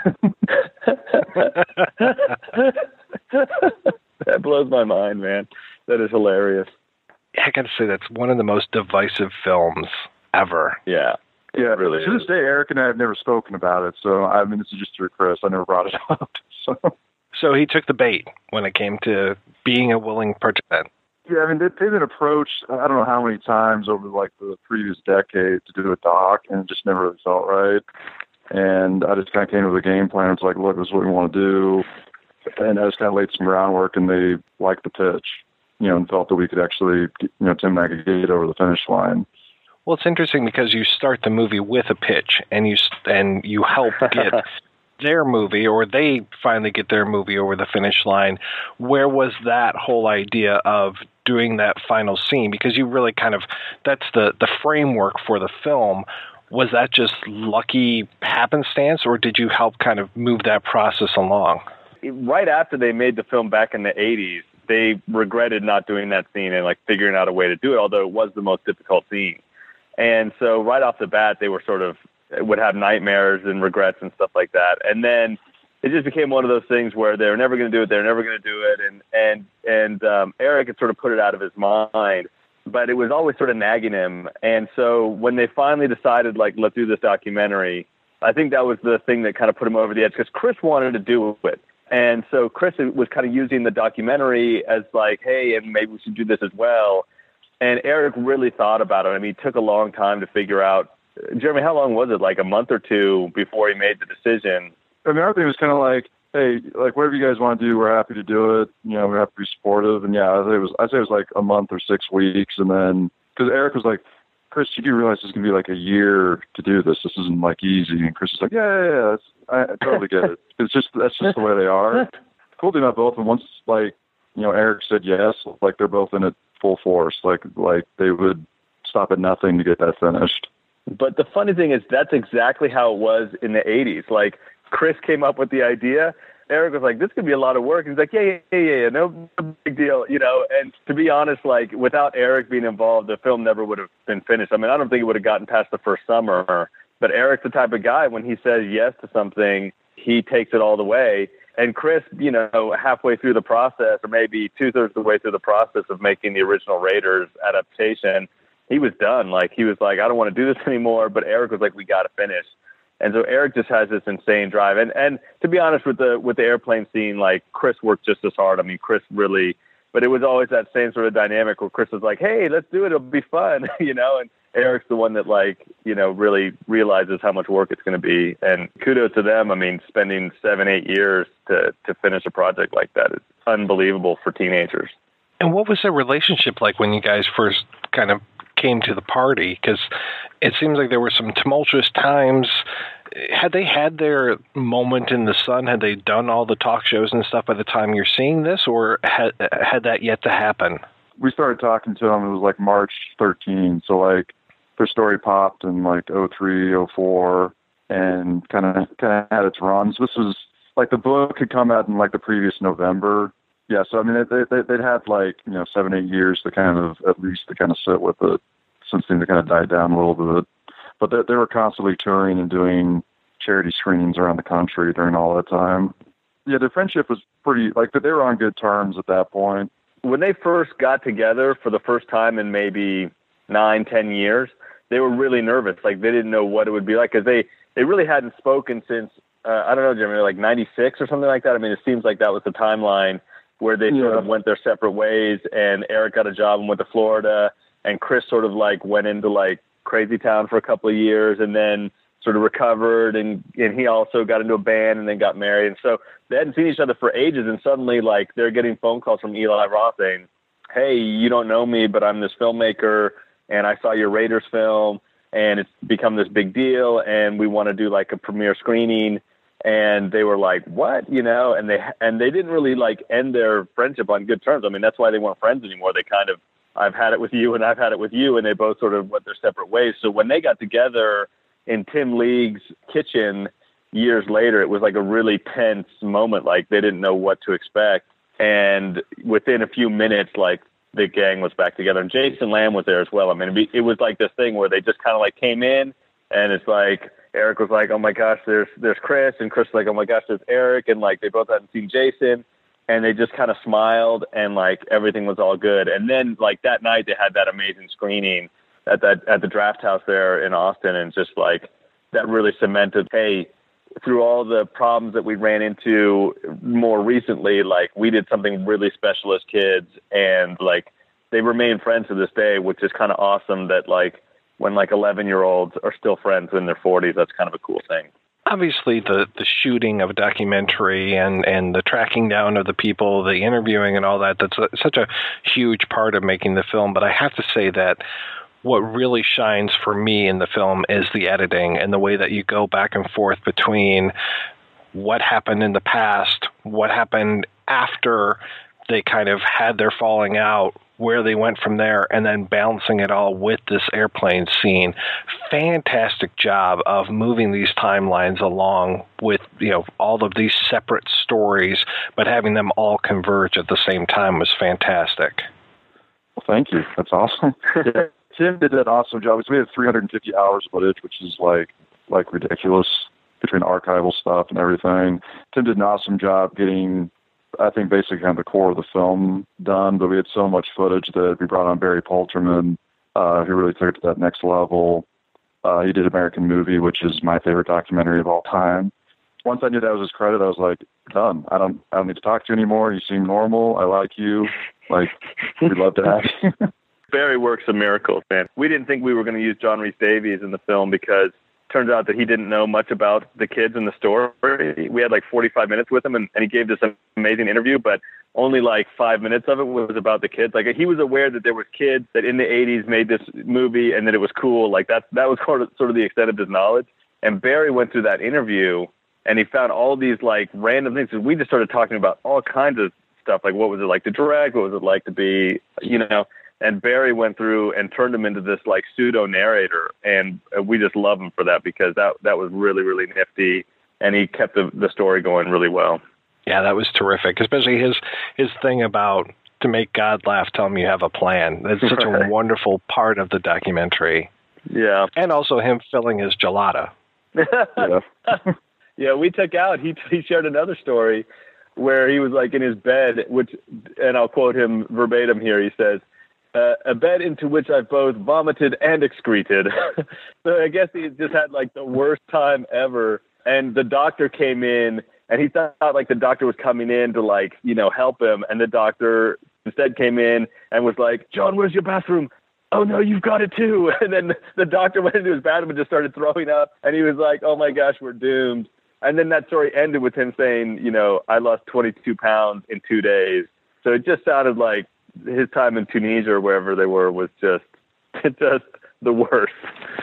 That blows my mind, man. That is hilarious. I got to say, that's one of the most divisive films ever. Yeah. Yeah, really to this is. day, Eric and I have never spoken about it. So, I mean, this is just through Chris. I never brought it up. So, so he took the bait when it came to being a willing participant. Yeah, I mean, they, they've been approached, I don't know how many times over, like, the previous decade to do a doc, and it just never really felt right. And I just kind of came with a game plan. It's like, look, this is what we want to do. And I just kind of laid some groundwork, and they liked the pitch, you know, and felt that we could actually, you know, Tim and I could get over the finish line. Well, it's interesting because you start the movie with a pitch, and you and you help get their movie, or they finally get their movie over the finish line. Where was that whole idea of doing that final scene? Because you really kind of, that's the, the framework for the film. Was that just lucky happenstance, or did you help kind of move that process along? Right after they made the film back in the eighties, they regretted not doing that scene and like figuring out a way to do it, although it was the most difficult scene. And so right off the bat, they were sort of, would have nightmares and regrets and stuff like that. And then it just became one of those things where they were never going to do it. They were never going to do it. And, and, and um, Eric had sort of put it out of his mind, but it was always sort of nagging him. And so when they finally decided, like, let's do this documentary, I think that was the thing that kind of put him over the edge, because Chris wanted to do it. And so Chris was kind of using the documentary as like, hey, and maybe we should do this as well. And Eric really thought about it. I mean, it took a long time to figure out. Jeremy, how long was it? Like a month or two before he made the decision? I mean, everything was kind of like, hey, like whatever you guys want to do, we're happy to do it. You know, we have to be supportive. And yeah, I'd say it was, I'd say it was like a month or six weeks. And then, because Eric was like, Chris, you do realize it's going to be like a year to do this. This isn't like easy. And Chris is like, yeah, yeah, yeah. That's, I, I totally get it. It's just, that's just the way they are. Cool thing about both. And once like, you know, Eric said yes, like they're both in it full force. Like, like they would stop at nothing to get that finished. But the funny thing is that's exactly how it was in the eighties. Like Chris came up with the idea. Eric was like, this could be a lot of work. He's like, yeah, yeah, yeah, yeah, no big deal, you know. And to be honest, like without Eric being involved, the film never would have been finished. I mean, I don't think it would have gotten past the first summer. But Eric's the type of guy, when he says yes to something, he takes it all the way. And Chris, you know, halfway through the process, or maybe two-thirds of the way through the process of making the original Raiders adaptation, he was done. Like, he was like, I don't want to do this anymore. But Eric was like, we got to finish. And so Eric just has this insane drive. And and to be honest, with the with the airplane scene, like Chris worked just as hard. I mean, Chris really, but it was always that same sort of dynamic where Chris was like, hey, let's do it. It'll be fun, you know. And Eric's the one that, like, you know, really realizes how much work it's going to be. And kudos to them. I mean, spending seven, eight years to, to finish a project like that is unbelievable for teenagers. And what was their relationship like when you guys first kind of came to the party? Because it seems like there were some tumultuous times. Had they had their moment in the sun? Had they done all the talk shows and stuff by the time you're seeing this, or had, had that yet to happen? We started talking to them, it was like March thirteenth, so like their story popped in like oh three, oh four, and kind of kind of had its runs. This was like the book had come out in like the previous November. Yeah, so I mean they, they they'd had like, you know, seven, eight years to kind of at least to kind of sit with it, since things kind of died down a little bit. But they, they were constantly touring and doing charity screenings around the country during all that time. Yeah, their friendship was pretty, like, they were on good terms at that point. When they first got together for the first time in maybe nine, ten years, they were really nervous. Like, they didn't know what it would be like, because they, they really hadn't spoken since, uh, I don't know, Jeremy, like ninety-six or something like that. I mean, it seems like that was the timeline where they yeah. sort of went their separate ways, and Eric got a job and went to Florida, and Chris sort of, like, went into, like, Crazy Town for a couple of years, and then sort of recovered, and, and he also got into a band and then got married. And so they hadn't seen each other for ages, and suddenly, like, they're getting phone calls from Eli Roth saying, hey, you don't know me, but I'm this filmmaker, and I saw your Raiders film, and it's become this big deal, and we want to do, like, a premiere screening. And they were like, what? You know, and they and they didn't really, like, end their friendship on good terms. I mean, that's why they weren't friends anymore. They kind of, I've had it with you, and I've had it with you, and they both sort of went their separate ways. So when they got together in Tim League's kitchen years later, it was like a really tense moment. Like, they didn't know what to expect. And within a few minutes, like, the gang was back together. And Jason Lamb was there as well. I mean, it was like this thing where they just kind of, like, came in, and it's like, Eric was like, oh my gosh, there's there's Chris. And Chris was like, oh my gosh, there's Eric. And, like, they both hadn't seen Jason. And they just kind of smiled, and, like, everything was all good. And then, like, that night they had that amazing screening at that at the Draft House there in Austin, and just, like, that really cemented, hey, through all the problems that we ran into more recently, like, we did something really special as kids, and, like, they remain friends to this day, which is kind of awesome that, like, when, like, eleven-year-olds are still friends in their forties, that's kind of a cool thing. Obviously, the, the shooting of a documentary and, and the tracking down of the people, the interviewing and all that, that's a, such a huge part of making the film. But I have to say that what really shines for me in the film is the editing and the way that you go back and forth between what happened in the past, what happened after they kind of had their falling out, where they went from there, and then balancing it all with this airplane scene. Fantastic job of moving these timelines along with, you know, all of these separate stories, but having them all converge at the same time was fantastic. Well, thank you. That's awesome. Yeah, Tim did an awesome job. We had three hundred fifty hours of footage, which is like like ridiculous between archival stuff and everything. Tim did an awesome job getting, I think, basically kind of the core of the film done, but we had so much footage that we brought on Barry Polterman, uh, who really took it to that next level. Uh, he did American Movie, which is my favorite documentary of all time. Once I knew that was his credit, I was like, done. I don't I don't need to talk to you anymore. You seem normal. I like you. Like, we'd love to have you. Barry works a miracle, man. We didn't think we were going to use John Rhys Davies in the film because turns out that he didn't know much about the kids in the story. We had like forty-five minutes with him, and, and he gave this amazing interview, but only like five minutes of it was about the kids. Like, he was aware that there was kids that in the eighties made this movie and that it was cool. Like, that, that was sort of, sort of the extent of his knowledge. And Barry went through that interview, and he found all these like random things. We just started talking about all kinds of stuff, like what was it like to direct? What was it like to be, you know, and Barry went through and turned him into this like pseudo narrator. And we just love him for that because that, that was really, really nifty. And he kept the, the story going really well. Yeah, that was terrific, especially his, his thing about to make God laugh, tell him you have a plan. That's such right. a wonderful part of the documentary. Yeah. And also him filling his gelada. yeah. yeah, we took out, he, he shared another story where he was like in his bed, which, and I'll quote him verbatim here, he says, uh, a bed into which I've both vomited and excreted. So I guess he just had like the worst time ever. And the doctor came in, and he thought like the doctor was coming in to like, you know, help him. And the doctor instead came in and was like, John, where's your bathroom? Oh no, you've got it too. And then the doctor went into his bathroom and just started throwing up. And he was like, oh my gosh, we're doomed. And then that story ended with him saying, you know, I lost twenty-two pounds in two days. So it just sounded like his time in Tunisia or wherever they were was just, just the worst.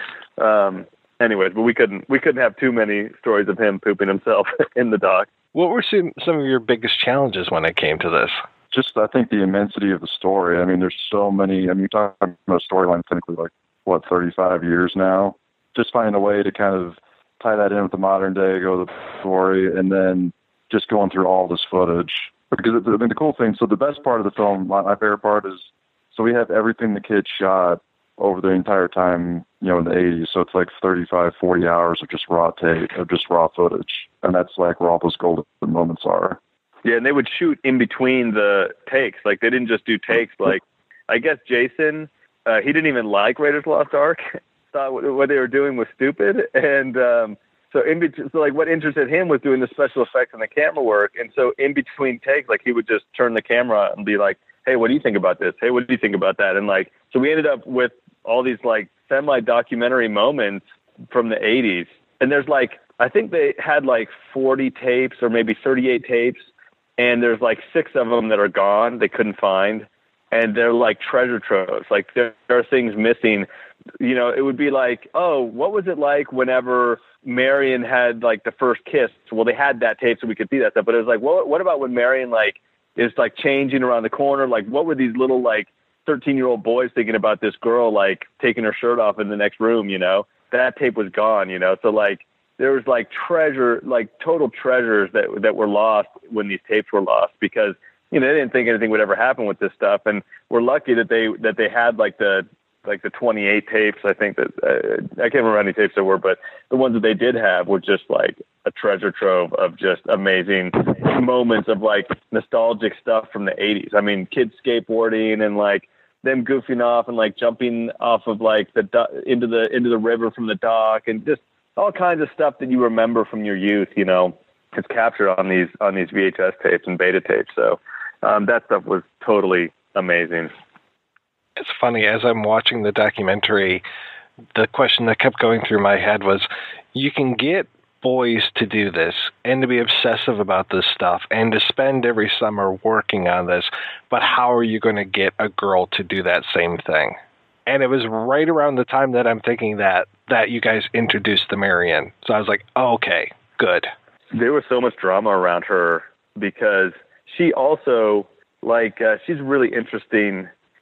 Um, anyways, but we couldn't, we couldn't have too many stories of him pooping himself in the dock. What were some, some of your biggest challenges when it came to this? Just, I think the immensity of the story. I mean, there's so many, I mean, you're talking about a storyline technically like, what, thirty-five years now? Just finding a way to kind of tie that in with the modern day, go to the story, and then just going through all this footage. Because I mean, the cool thing, so the best part of the film, my, my favorite part is, so we have everything the kids shot over the entire time, you know, in the eighties. So it's like thirty-five, forty hours of just raw tape, of just raw footage. And that's like where all those golden moments are. Yeah, and they would shoot in between the takes. Like, they didn't just do takes. Like, I guess Jason, uh, he didn't even like Raiders of the Lost Ark. Thought what they were doing was stupid. And um, so, in between, so like what interested him was doing the special effects and the camera work. And so in between takes, like, he would just turn the camera and be like, hey, what do you think about this? Hey, what do you think about that? And like, so we ended up with all these like semi-documentary moments from the eighties. And there's like, I think they had like forty tapes or maybe thirty-eight tapes. And there's like six of them that are gone. They couldn't find. And they're like treasure troves. Like, there, there are things missing. You know, it would be like, oh, what was it like whenever Marion had like the first kiss? Well, they had that tape so we could see that stuff. But it was like, what, what about when Marion like is like changing around the corner? Like, what were these little like thirteen-year-old boys thinking about this girl like taking her shirt off in the next room? You know, that tape was gone. You know, so like, there was like treasure, like total treasures that that were lost when these tapes were lost because, you know, they didn't think anything would ever happen with this stuff. And we're lucky that they, that they had like the, like the twenty-eight tapes. I think that, uh, I can't remember how many tapes there were, but the ones that they did have were just like a treasure trove of just amazing moments of like nostalgic stuff from the eighties. I mean, kids skateboarding and like them goofing off and like jumping off of like the, do- into the, into the river from the dock and just all kinds of stuff that you remember from your youth, you know, it's captured on these, on these V H S tapes and beta tapes. So um, that stuff was totally amazing. It's funny, as I'm watching the documentary, the question that kept going through my head was, you can get boys to do this and to be obsessive about this stuff and to spend every summer working on this, but how are you going to get a girl to do that same thing? And it was right around the time that I'm thinking that, that you guys introduced the Marion. So I was like, oh, okay, good. There was so much drama around her because she also, like, uh, she's really interesting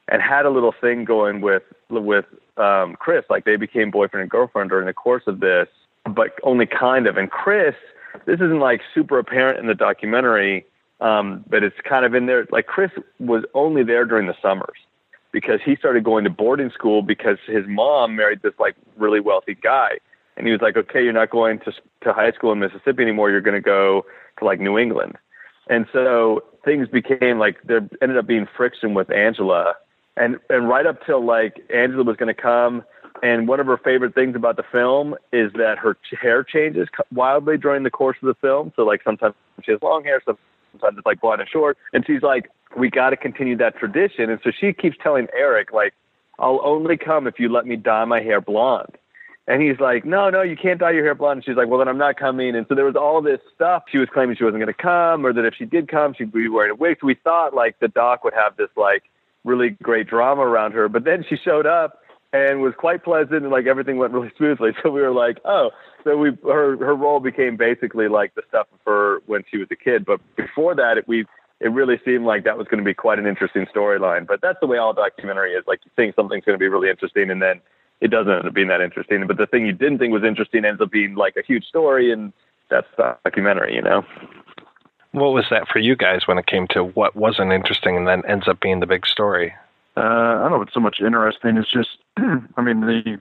and had a little thing going with with um, Chris. Like they became boyfriend and girlfriend during the course of this, but only kind of. And Chris, this isn't like super apparent in the documentary, um, but it's kind of in there. Like Chris was only there during the summers because he started going to boarding school because his mom married this like really wealthy guy. And he was like, okay, you're not going to to high school in Mississippi anymore. You're going to go to like New England. And so things became like, there ended up being friction with Angela. And and right up till like Angela was going to come. And one of her favorite things about the film is that her hair changes wildly during the course of the film. So like sometimes she has long hair, sometimes it's like blonde and short. And she's like, we got to continue that tradition. And so she keeps telling Eric, like, I'll only come if you let me dye my hair blonde. And he's like, no, no, you can't dye your hair blonde. And she's like, well, then I'm not coming. And so there was all this stuff. She was claiming she wasn't going to come, or that if she did come, she'd be wearing a wig. So we thought like the doc would have this like really great drama around her. But then she showed up and was quite pleasant, and like everything went really smoothly. So we were like, oh, so we her her role became basically like the stuff of her when she was a kid. But before that, it, we it really seemed like that was going to be quite an interesting storyline. But that's the way all documentary is. Like you think something's going to be really interesting, and then it doesn't end up being that interesting. But the thing you didn't think was interesting ends up being like a huge story, and that's the documentary, you know? What was that for you guys when it came to what wasn't interesting and then ends up being the big story? Uh, I don't know if it's so much interesting. It's just, I mean, the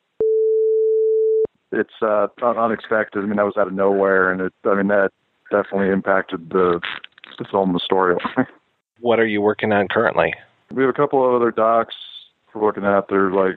it's uh, unexpected. I mean, that was out of nowhere, and it, I mean, that definitely impacted the, the film, the story. What are you working on currently? We have a couple of other docs we're looking at. They're like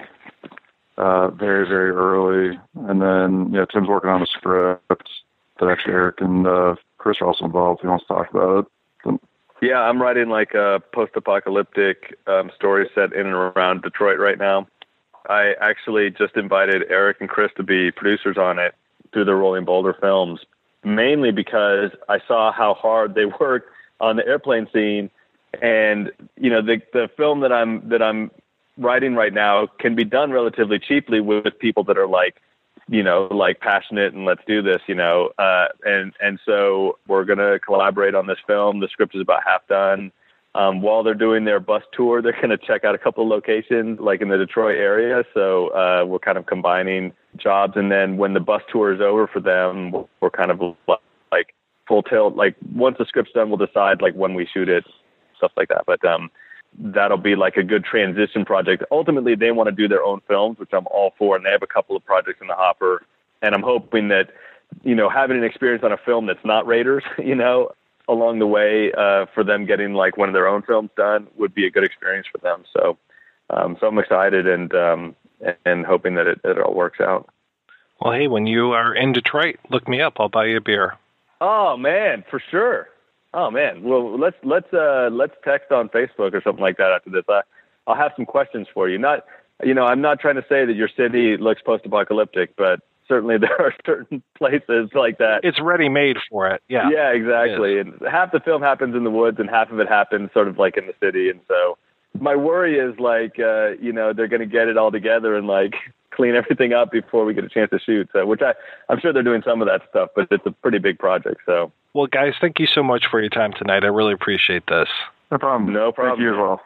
uh, very, very early. And then, yeah, Tim's working on a script that actually Eric and uh, Chris are also involved. He wants to talk about it. So, yeah, I'm writing like a post-apocalyptic um, story set in and around Detroit right now. I actually just invited Eric and Chris to be producers on it through the Rolling Boulder Films, mainly because I saw how hard they worked on the airplane scene. And, you know, the the film that I'm that I'm writing right now can be done relatively cheaply with people that are like, you know, like passionate and let's do this, you know. Uh, and, and so we're going to collaborate on this film. The script is about half done. Um, while they're doing their bus tour, they're going to check out a couple of locations like in the Detroit area. So uh, we're kind of combining jobs. And then when the bus tour is over for them, we're kind of like full tilt. Like once the script's done, we'll decide like when we shoot it, stuff like that. But um, that'll be like a good transition project. Ultimately, they want to do their own films, which I'm all for. And they have a couple of projects in the hopper. And I'm hoping that, you know, having an experience on a film that's not Raiders, you know, along the way uh, for them getting like one of their own films done would be a good experience for them. So, um, so I'm excited and, um, and hoping that it, it all works out. Well, hey, when you are in Detroit, look me up. I'll buy you a beer. Oh man, for sure. Oh man. Well, let's, let's, uh, let's text on Facebook or something like that after this. I, I'll have some questions for you. Not, you know, I'm not trying to say that your city looks post-apocalyptic, but certainly there are certain places like that. It's ready-made for it. Yeah. Yeah, exactly. And half the film happens in the woods and half of it happens sort of like in the city. And so my worry is like, uh, you know, they're going to get it all together and like clean everything up before we get a chance to shoot. So, which I, I'm sure they're doing some of that stuff, but it's a pretty big project. So, well, guys, thank you so much for your time tonight. I really appreciate this. No problem. No problem. Thank you as well.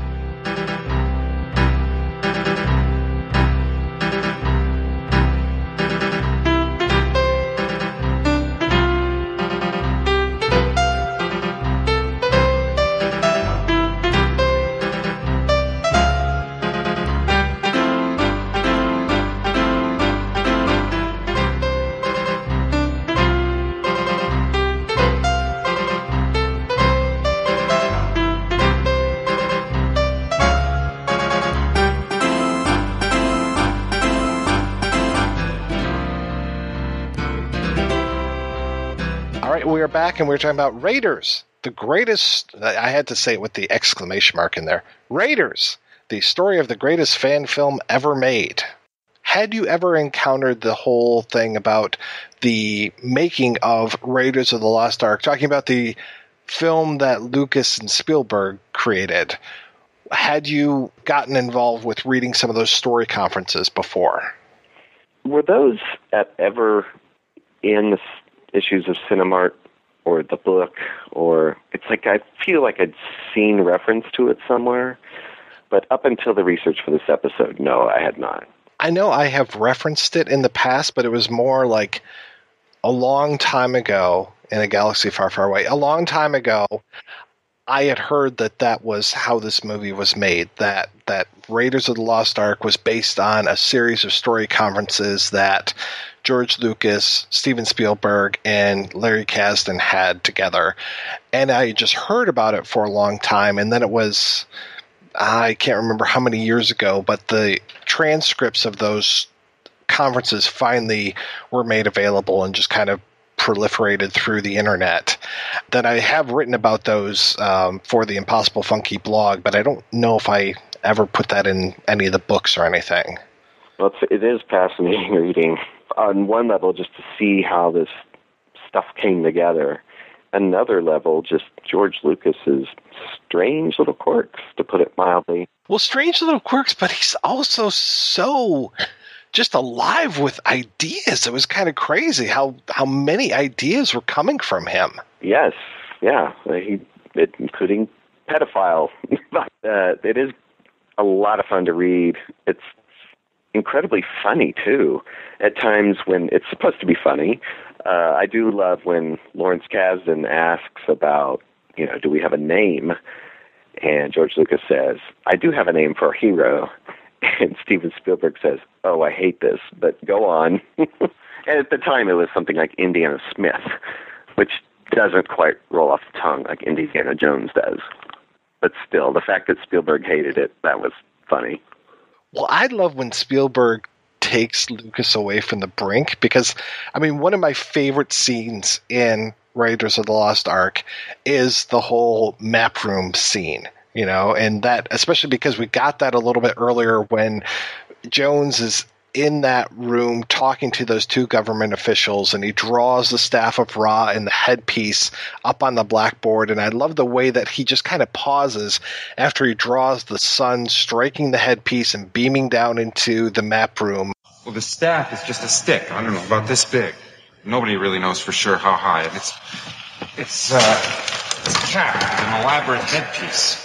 We are back, and we're talking about Raiders, the greatest, I had to say it with the exclamation mark in there, Raiders, the story of the greatest fan film ever made. Had you ever encountered the whole thing about the making of Raiders of the Lost Ark, talking about the film that Lucas and Spielberg created? Had you gotten involved with reading some of those story conferences before? Were those at ever in the issues of Cinemark or the book, or it's like I feel like I'd seen reference to it somewhere. But up until the research for this episode, no, I had not. I know I have referenced it in the past, but it was more like a long time ago in a galaxy far, far away. A long time ago, I had heard that that was how this movie was made, that that Raiders of the Lost Ark was based on a series of story conferences that George Lucas, Steven Spielberg, and Larry Kasdan had together. And I just heard about it for a long time, and then it was, I can't remember how many years ago, but the transcripts of those conferences finally were made available and just kind of proliferated through the internet. That I have written about those um, for the Impossible Funky blog, but I don't know if I ever put that in any of the books or anything. Well, it's, it is fascinating reading. On one level, just to see how this stuff came together. Another level, just George Lucas's strange little quirks, to put it mildly. Well, strange little quirks, but he's also so just alive with ideas. It was kind of crazy how, how many ideas were coming from him. Yes, yeah, he, it, including pedophile. But uh, it is a lot of fun to read. It's incredibly funny, too, at times when it's supposed to be funny. Uh, I do love when Lawrence Kasdan asks about, you know, do we have a name? And George Lucas says, I do have a name for a hero. And Steven Spielberg says, oh, I hate this, but go on. And at the time, it was something like Indiana Smith, which doesn't quite roll off the tongue like Indiana Jones does. But still, the fact that Spielberg hated it, that was funny. Well, I love when Spielberg takes Lucas away from the brink, because, I mean, one of my favorite scenes in Raiders of the Lost Ark is the whole map room scene. You know, and that, especially because we got that a little bit earlier when Jones is in that room talking to those two government officials, and he draws the Staff of Ra and the headpiece up on the blackboard. And I love the way that he just kind of pauses after he draws the sun striking the headpiece and beaming down into the map room. Well, the staff is just a stick. I don't know, about this big. Nobody really knows for sure how high. And it's, it's, uh, it's capped with an elaborate headpiece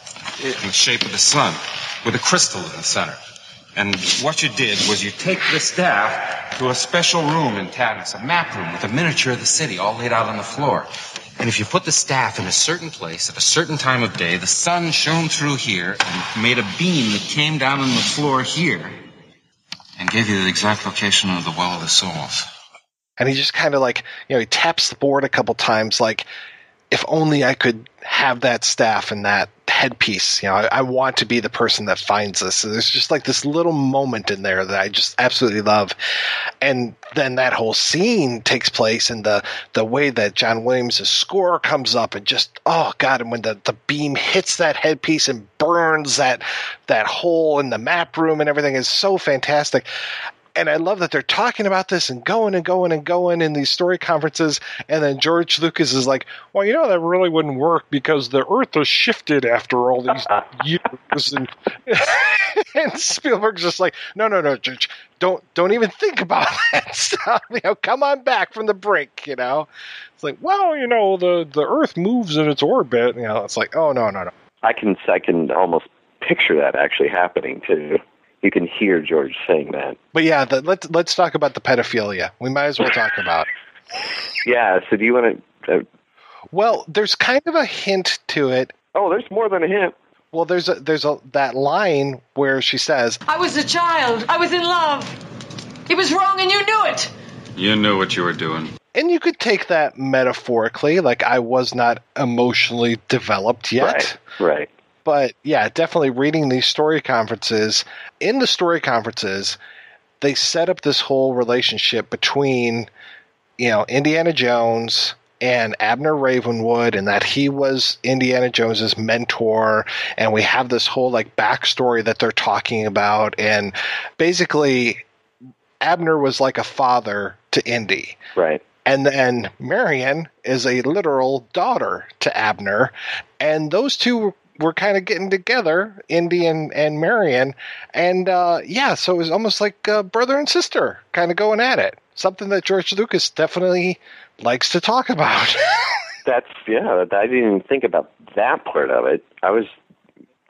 in the shape of the sun, with a crystal in the center. And what you did was you take the staff to a special room in Tanis, a map room with a miniature of the city all laid out on the floor. And if you put the staff in a certain place at a certain time of day, the sun shone through here and made a beam that came down on the floor here and gave you the exact location of the Well of the Souls. And he just kind of like, you know, he taps the board a couple times like, if only I could have that staff and that headpiece. You know, I, I want to be the person that finds this. So there's just like this little moment in there that I just absolutely love. And then that whole scene takes place, and the, the way that John Williams' score comes up and just, oh God, and when the, the beam hits that headpiece and burns that, that hole in the map room and everything is so fantastic. And I love that they're talking about this and going and going and going in these story conferences. And then George Lucas is like, well, you know, that really wouldn't work because the Earth has shifted after all these years. And, and Spielberg's just like, no, no, no, George, don't, don't even think about that stuff. You know, come on back from the brink, you know. It's like, well, you know, the, the Earth moves in its orbit. You know, it's like, oh, no, no, no. I can, I can almost picture that actually happening, too. You can hear George saying that. But yeah, the, let's let's talk about the pedophilia. We might as well talk about it. Yeah, so do you want to... Uh, well, there's kind of a hint to it. Oh, there's more than a hint. Well, there's a, there's a, that line where she says, I was a child. I was in love. It was wrong and you knew it. You knew what you were doing. And you could take that metaphorically, like I was not emotionally developed yet. Right, right. But yeah, definitely reading these story conferences. In the story conferences, they set up this whole relationship between, you know, Indiana Jones and Abner Ravenwood, and that he was Indiana Jones's mentor. And we have this whole like backstory that they're talking about. And basically, Abner was like a father to Indy. Right. And then Marion is a literal daughter to Abner. And those two were kind of getting together, Indy and, and Marion. And, uh, yeah, so it was almost like uh, brother and sister kind of going at it. Something that George Lucas definitely likes to talk about. That's, yeah, I didn't even think about that part of it. I was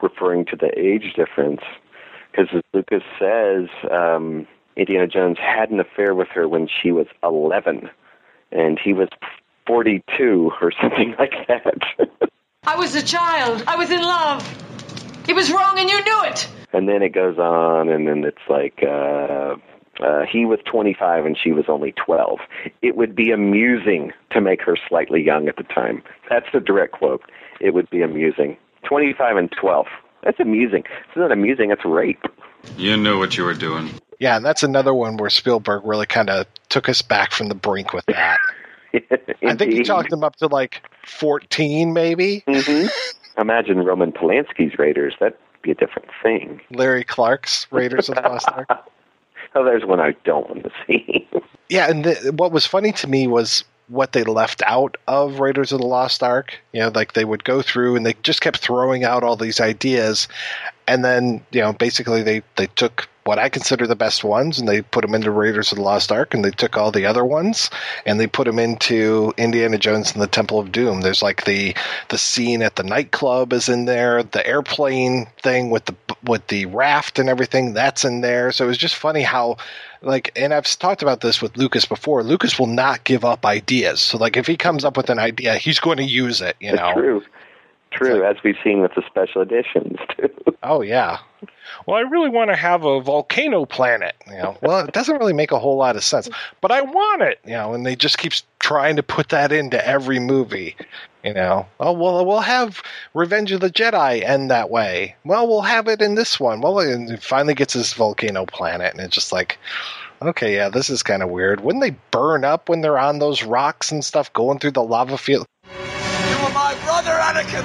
referring to the age difference, because as Lucas says, um, Indiana Jones had an affair with her when she was eleven, and he was forty-two or something like that. I was a child. I was in love. It was wrong and you knew it. And then it goes on, and then it's like, uh, uh, he was twenty-five and she was only twelve. It would be amusing to make her slightly young at the time. That's the direct quote. It would be amusing. twenty-five and twelve. That's amusing. It's not amusing, it's rape. You knew what you were doing. Yeah, and that's another one where Spielberg really kind of took us back from the brink with that. I think he talked them up to like fourteen, maybe. Mm-hmm. Imagine Roman Polanski's Raiders. That'd be a different thing. Larry Clark's Raiders of the Lost Ark. Oh, there's one I don't want to see. Yeah, and the, what was funny to me was what they left out of Raiders of the Lost Ark. You know, like they would go through and they just kept throwing out all these ideas. And then, you know, basically they, they took what I consider the best ones and they put them into Raiders of the Lost Ark, and they took all the other ones and they put them into Indiana Jones and the Temple of Doom. There's like the the scene at the nightclub is in there, the airplane thing with the with the raft and everything, that's in there. So it was just funny how, like, and I've talked about this with Lucas before, Lucas will not give up ideas. So like if he comes up with an idea, he's going to use it, you know. True. True, like, as we've seen with the special editions, too. Oh, yeah. Well, I really want to have a volcano planet. You know, well, it doesn't really make a whole lot of sense, but I want it. You know, and they just keep trying to put that into every movie. You know, oh well, we'll have Revenge of the Jedi end that way. Well, we'll have it in this one. Well, and it finally gets this volcano planet, and it's just like, okay, yeah, this is kind of weird. Wouldn't they burn up when they're on those rocks and stuff, going through the lava field? You were my brother, Anakin.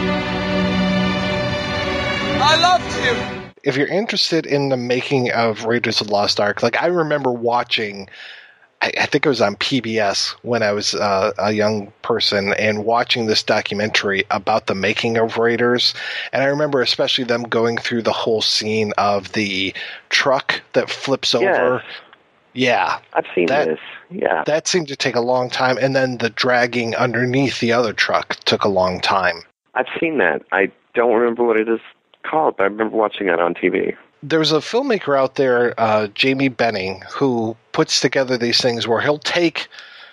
I loved you. If you're interested in the making of Raiders of the Lost Ark, like I remember watching, I, I think it was on P B S when I was uh, a young person, and watching this documentary about the making of Raiders. And I remember especially them going through the whole scene of the truck that flips yes. over. Yeah. I've seen that, this. Yeah. That seemed to take a long time. And then the dragging underneath the other truck took a long time. I've seen that. I don't remember what it is called, but I remember watching it on T V. There's a filmmaker out there, uh, Jamie Benning, who puts together these things where he'll take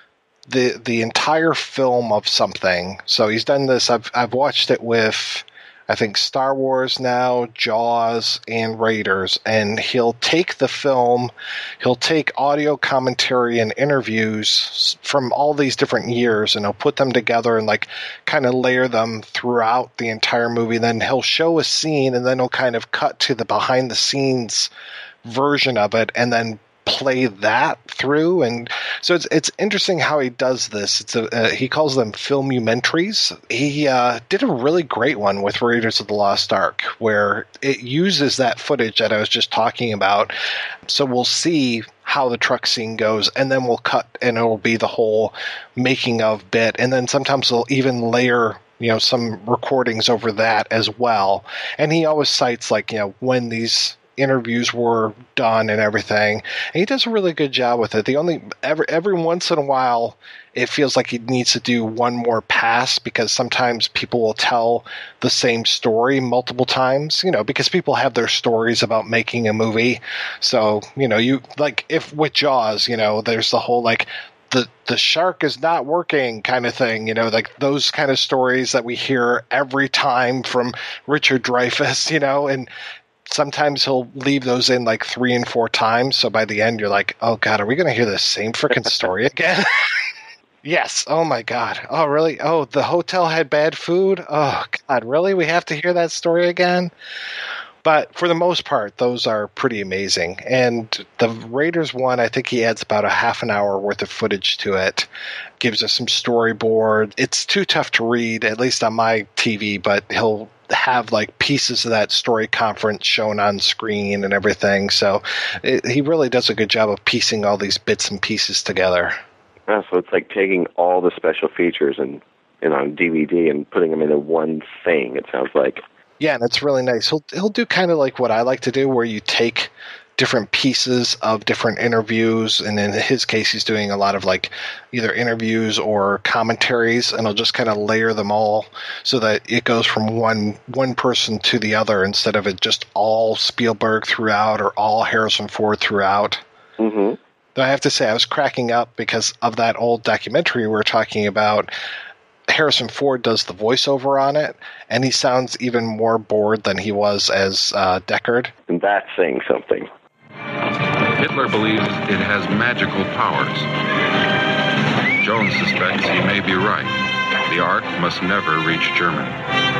the the entire film of something. So he's done this. I've I've watched it with, I think, Star Wars now, Jaws, and Raiders. And he'll take the film, he'll take audio commentary and interviews from all these different years, and he'll put them together and like kind of layer them throughout the entire movie. Then he'll show a scene, and then he'll kind of cut to the behind the scenes version of it, and then play that through. And so it's it's interesting how he does this. It's a, uh, he calls them filmumentaries. He uh, did a really great one with Raiders of the Lost Ark, where it uses that footage that I was just talking about. So we'll see how the truck scene goes, and then we'll cut, and it'll be the whole making of bit. And then sometimes they'll even layer, you know, some recordings over that as well. And he always cites, like, you know, when these interviews were done and everything. And he does a really good job with it. The only every every once in a while it feels like he needs to do one more pass, because sometimes people will tell the same story multiple times, you know, because people have their stories about making a movie. So, you know, you like if with Jaws, you know, there's the whole like the the shark is not working kind of thing, you know, like those kind of stories that we hear every time from Richard Dreyfuss, you know, and sometimes he'll leave those in like three and four times. So by the end, you're like, oh, God, are we going to hear the same freaking story again? Yes. Oh, my God. Oh, really? Oh, the hotel had bad food? Oh, God, really? We have to hear that story again? But for the most part, those are pretty amazing. And the Raiders one, I think he adds about a half an hour worth of footage to it. Gives us some storyboard. It's too tough to read, at least on my T V, but he'll have like pieces of that story conference shown on screen and everything. So it, he really does a good job of piecing all these bits and pieces together. Yeah, so it's like taking all the special features and, and on D V D and putting them into one thing, it sounds like. Yeah, and it's really nice. He'll he'll do kind of like what I like to do, where you take different pieces of different interviews, and in his case, he's doing a lot of like either interviews or commentaries, and he'll just kind of layer them all so that it goes from one one person to the other instead of it just all Spielberg throughout or all Harrison Ford throughout. Mm-hmm. Though I have to say, I was cracking up because of that old documentary we were talking about. Harrison Ford does the voiceover on it, and he sounds even more bored than he was as uh, Deckard. And that's saying something. Hitler believes it has magical powers. Jones suspects he may be right. The Ark must never reach Germany.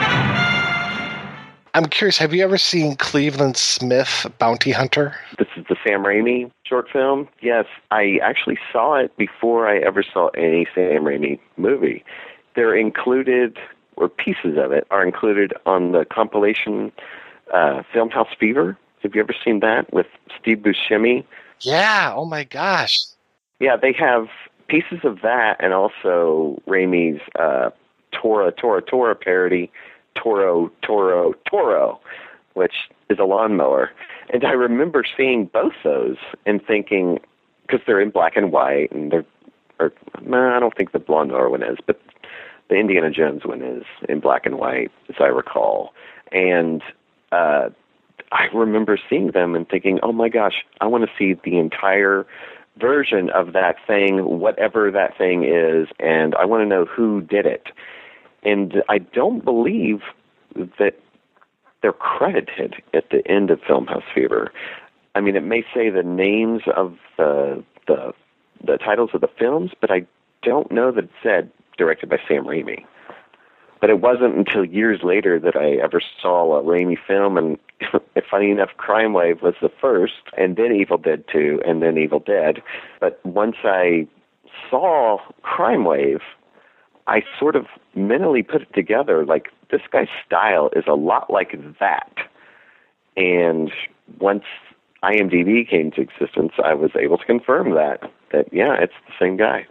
I'm curious, have you ever seen Cleveland Smith, Bounty Hunter? This is the Sam Raimi short film? Yes, I actually saw it before I ever saw any Sam Raimi movie. They're included, or pieces of it, are included on the compilation uh, Filmhouse Fever. Have you ever seen that with Steve Buscemi? Yeah, oh my gosh. Yeah, they have pieces of that and also Raimi's uh, Tora, Tora, Tora parody, Toro, Toro, Toro, which is a lawnmower. And I remember seeing both those and thinking, because they're in black and white, and they're, or, no, I don't think the lawnmower one is, but the Indiana Jones one is in black and white, as I recall. And uh, I remember seeing them and thinking, oh my gosh, I want to see the entire version of that thing, whatever that thing is, and I want to know who did it. And I don't believe that they're credited at the end of Filmhouse Fever. I mean, it may say the names of the the, the titles of the films, but I don't know that it said directed by Sam Raimi. But it wasn't until years later that I ever saw a Raimi film, and funny enough, Crime Wave was the first, and then Evil Dead two, and then Evil Dead. But once I saw Crime Wave, I sort of mentally put it together, like, this guy's style is a lot like that. And once IMDb came to existence, I was able to confirm that, that, yeah, it's the same guy.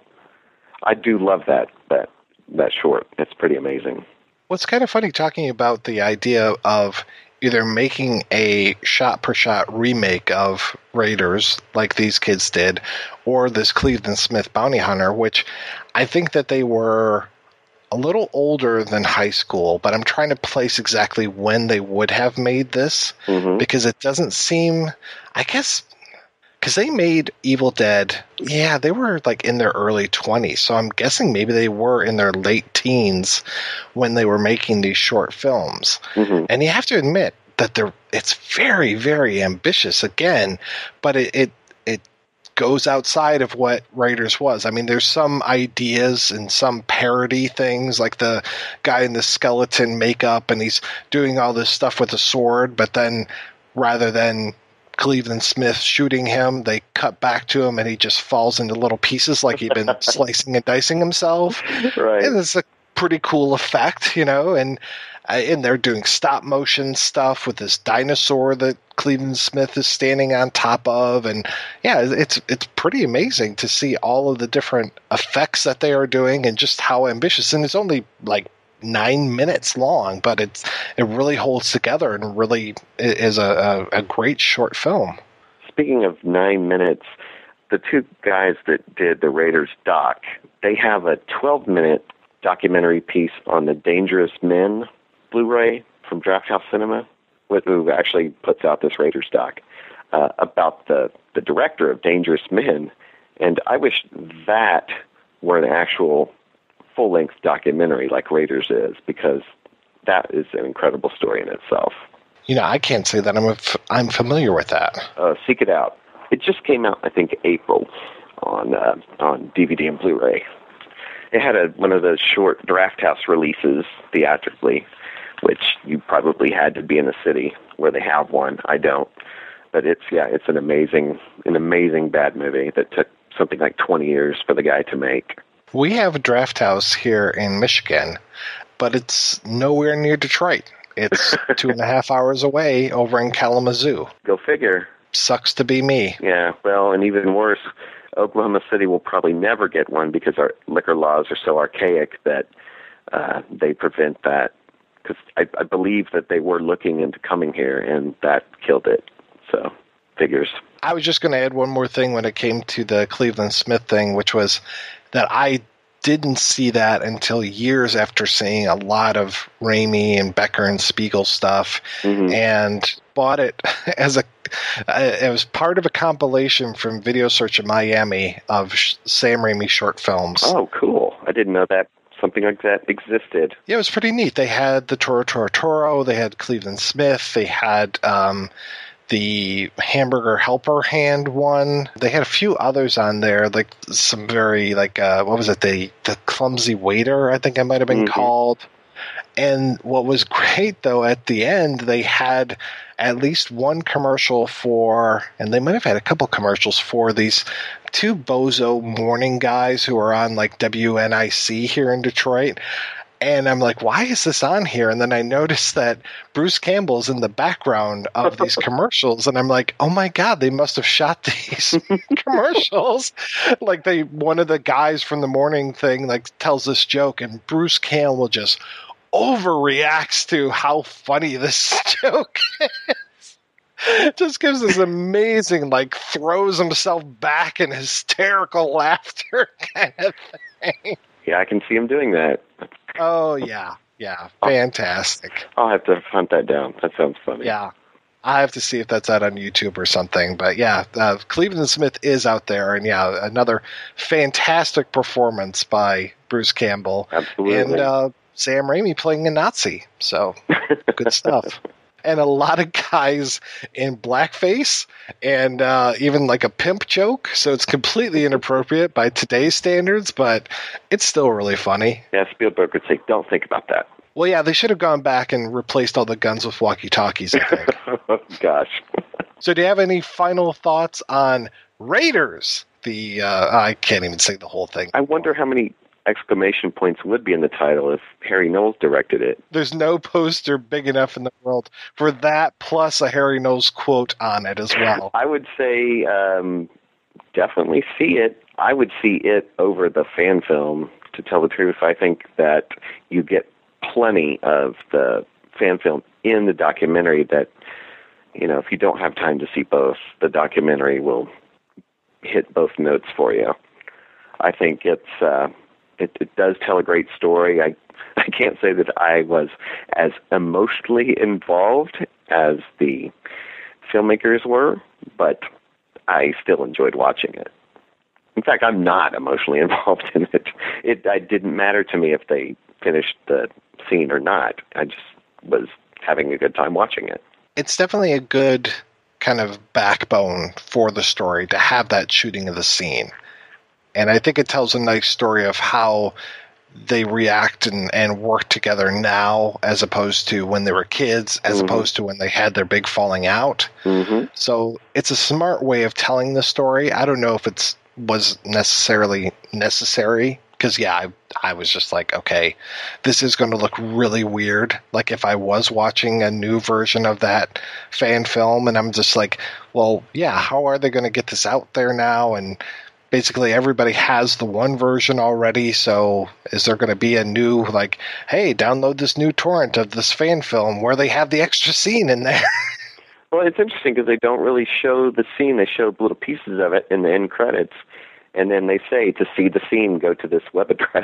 I do love that, that, that short. It's pretty amazing. Well, it's kind of funny talking about the idea of either making a shot-per-shot remake of Raiders, like these kids did, or this Cleveland Smith Bounty Hunter, which I think that they were a little older than high school, but I'm trying to place exactly when they would have made this, mm-hmm. because it doesn't seem, I guess, because they made Evil Dead, yeah, they were like in their early twenties, so I'm guessing maybe they were in their late teens when they were making these short films. Mm-hmm. And you have to admit that they're it's very, very ambitious again, but it, it it goes outside of what Raiders was. I mean, there's some ideas and some parody things, like the guy in the skeleton makeup, and he's doing all this stuff with a sword, but then rather than Cleveland Smith shooting him, they cut back to him and he just falls into little pieces like he'd been slicing and dicing himself. Right. And it's a pretty cool effect, you know, and uh, and they're doing stop motion stuff with this dinosaur that Cleveland Smith is standing on top of, and yeah, it's it's pretty amazing to see all of the different effects that they are doing and just how ambitious. And it's only like nine minutes long, but it's it really holds together and really is a, a, a great short film. Speaking of nine minutes, the two guys that did the Raiders doc, they have a twelve-minute documentary piece on the Dangerous Men Blu-ray from Drafthouse Cinema, who actually puts out this Raiders doc, uh, about the, the director of Dangerous Men. And I wish that were an actual full-length documentary like Raiders is, because that is an incredible story in itself. You know, I can't say that I'm f- I'm familiar with that. Uh, seek it out. It just came out, I think, April on uh, on D V D and Blu-ray. It had a, one of those short Drafthouse releases theatrically, which you probably had to be in the city where they have one. I don't. But it's, yeah, it's an amazing, an amazing bad movie that took something like twenty years for the guy to make. We have a Drafthouse here in Michigan, but it's nowhere near Detroit. It's two and a half hours away over in Kalamazoo. Go figure. Sucks to be me. Yeah, well, and even worse, Oklahoma City will probably never get one because our liquor laws are so archaic that uh, they prevent that. Because I, I believe that they were looking into coming here, and that killed it. So figures. I was just going to add one more thing when it came to the Cleveland Smith thing, which was that I didn't see that until years after seeing a lot of Raimi and Becker and Spiegel stuff, mm-hmm. and bought it as a uh, it was part of a compilation from Video Search in Miami of sh- Sam Raimi short films. Oh, cool. I didn't know that something like that existed. Yeah, it was pretty neat. They had the Toro Toro Toro, they had Cleveland Smith, they had um, the Hamburger Helper Hand one. They had a few others on there, like some very, like, uh, what was it, the, the Clumsy Waiter, I think it might have been mm-hmm. called. And what was great, though, at the end, they had at least one commercial for, and they might have had a couple commercials for these two bozo morning guys who are on, like, W N I C here in Detroit. And I'm like, why is this on here? And then I noticed that Bruce Campbell's in the background of these commercials. And I'm like, oh my God, they must have shot these commercials. Like they, one of the guys from the morning thing, like tells this joke and Bruce Campbell just overreacts to how funny this joke is. Just gives this amazing, like throws himself back in hysterical laughter kind of thing. Yeah, I can see him doing that. Oh, yeah. Yeah. Fantastic. I'll have to hunt that down. That sounds funny. Yeah. I have to see if that's out on YouTube or something. But yeah, uh, Cleveland Smith is out there. And yeah, another fantastic performance by Bruce Campbell. Absolutely. And uh, Sam Raimi playing a Nazi. So good stuff. And a lot of guys in blackface and uh, even like a pimp joke. So it's completely inappropriate by today's standards, but it's still really funny. Yeah, Spielberg would say, don't think about that. Well, yeah, they should have gone back and replaced all the guns with walkie-talkies, I think. Oh, gosh. So do you have any final thoughts on Raiders? The uh, I can't even say the whole thing. I wonder how many exclamation points would be in the title if Harry Knowles directed it. There's no poster big enough in the world for that, plus a Harry Knowles quote on it as well. I would say um, definitely see it. I would see it over the fan film, to tell the truth. I think that you get plenty of the fan film in the documentary that, you know, if you don't have time to see both, the documentary will hit both notes for you. I think it's... Uh, It, it does tell a great story. I, I can't say that I was as emotionally involved as the filmmakers were, but I still enjoyed watching it. In fact, I'm not emotionally involved in it. It, it didn't matter to me if they finished the scene or not. I just was having a good time watching it. It's definitely a good kind of backbone for the story to have that shooting of the scene. And I think it tells a nice story of how they react and, and work together now as opposed to when they were kids, as mm-hmm. opposed to when they had their big falling out. Mm-hmm. So it's a smart way of telling the story. I don't know if it's was necessarily necessary because, yeah, I, I was just like, okay, this is going to look really weird. Like if I was watching a new version of that fan film and I'm just like, well, yeah, how are they going to get this out there now? And basically everybody has the one version already, so is there going to be a new, like, hey, download this new torrent of this fan film where they have the extra scene in there? Well, it's interesting because they don't really show the scene. They show little pieces of it in the end credits, and then they say, to see the scene, go to this web address.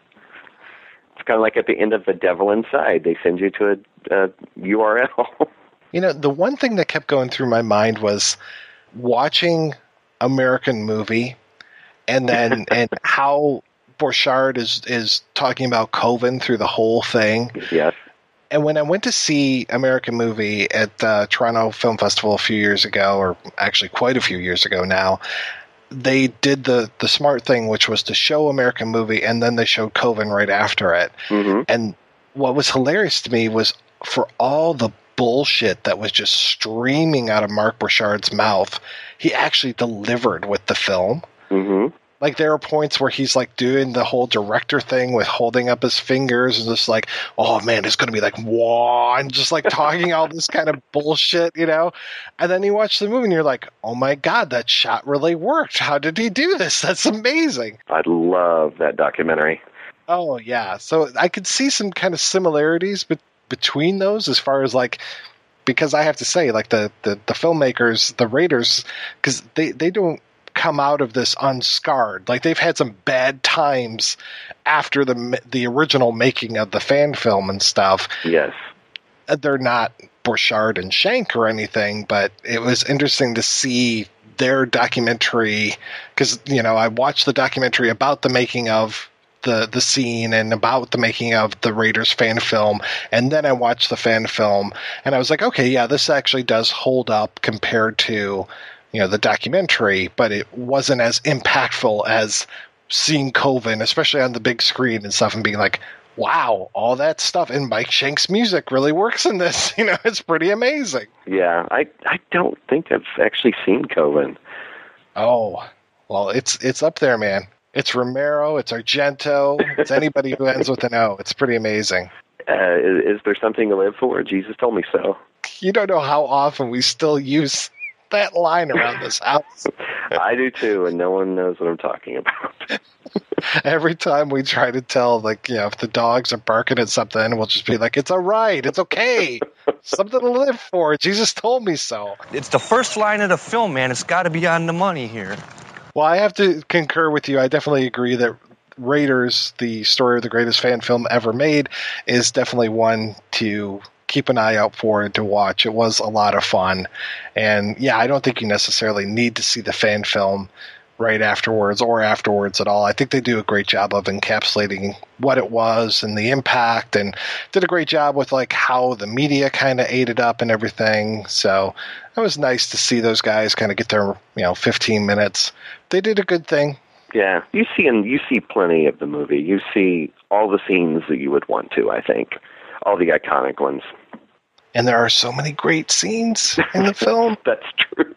It's kind of like at the end of The Devil Inside. They send you to a, a U R L. You know, the one thing that kept going through my mind was watching American Movie, and then and how Borchardt is is talking about Coven through the whole thing. Yes. And when I went to see American Movie at the Toronto Film Festival a few years ago, or actually quite a few years ago now, they did the, the smart thing, which was to show American Movie, and then they showed Coven right after it. Mm-hmm. And what was hilarious to me was for all the bullshit that was just streaming out of Mark Borchardt's mouth, he actually delivered with the film. Mm-hmm. Like, there are points where he's, like, doing the whole director thing with holding up his fingers and just like, oh, man, it's going to be like, whoa, and just, like, talking all this kind of bullshit, you know? And then you watch the movie and you're like, oh, my God, that shot really worked. How did he do this? That's amazing. I love that documentary. Oh, yeah. So I could see some kind of similarities be- between those as far as, like, because I have to say, like the, the, the filmmakers, the Raiders, because they, they don't come out of this unscarred. Like they've had some bad times after the the original making of the fan film and stuff. Yes. They're not Borchardt and Schenck or anything, but it was interesting to see their documentary, because, you know, I watched the documentary about the making of the the scene and about the making of the Raiders fan film, and then I watched the fan film, and I was like, okay, yeah, this actually does hold up compared to, you know, the documentary, but it wasn't as impactful as seeing Coven, especially on the big screen and stuff, and being like, wow, all that stuff, and Mike Schenk's music really works in this. You know, it's pretty amazing. Yeah, I I don't think I've actually seen Coven. Oh, well, it's it's up there, man. It's Romero, it's Argento, it's anybody who ends with an O. It's pretty amazing. Uh, is, is there something to live for? Jesus told me so. You don't know how often we still use that line around this house. I do too, and no one knows what I'm talking about. Every time we try to tell, like, you know, if the dogs are barking at something, we'll just be like, it's all right, it's okay. Something to live for. Jesus told me so. It's the first line of the film, man. It's got to be on the money here. Well, I have to concur with you. I definitely agree that Raiders, the story of the greatest fan film ever made, is definitely one to keep an eye out for and to watch. It was a lot of fun. And yeah, I don't think you necessarily need to see the fan film right afterwards or afterwards at all. I think they do a great job of encapsulating what it was and the impact, and did a great job with like how the media kind of ate it up and everything. So it was nice to see those guys kind of get their, you know, fifteen minutes. They did a good thing. Yeah, you see, and you see plenty of the movie. You see all the scenes that you would want to, I think. All the iconic ones. And there are so many great scenes in the film. That's true.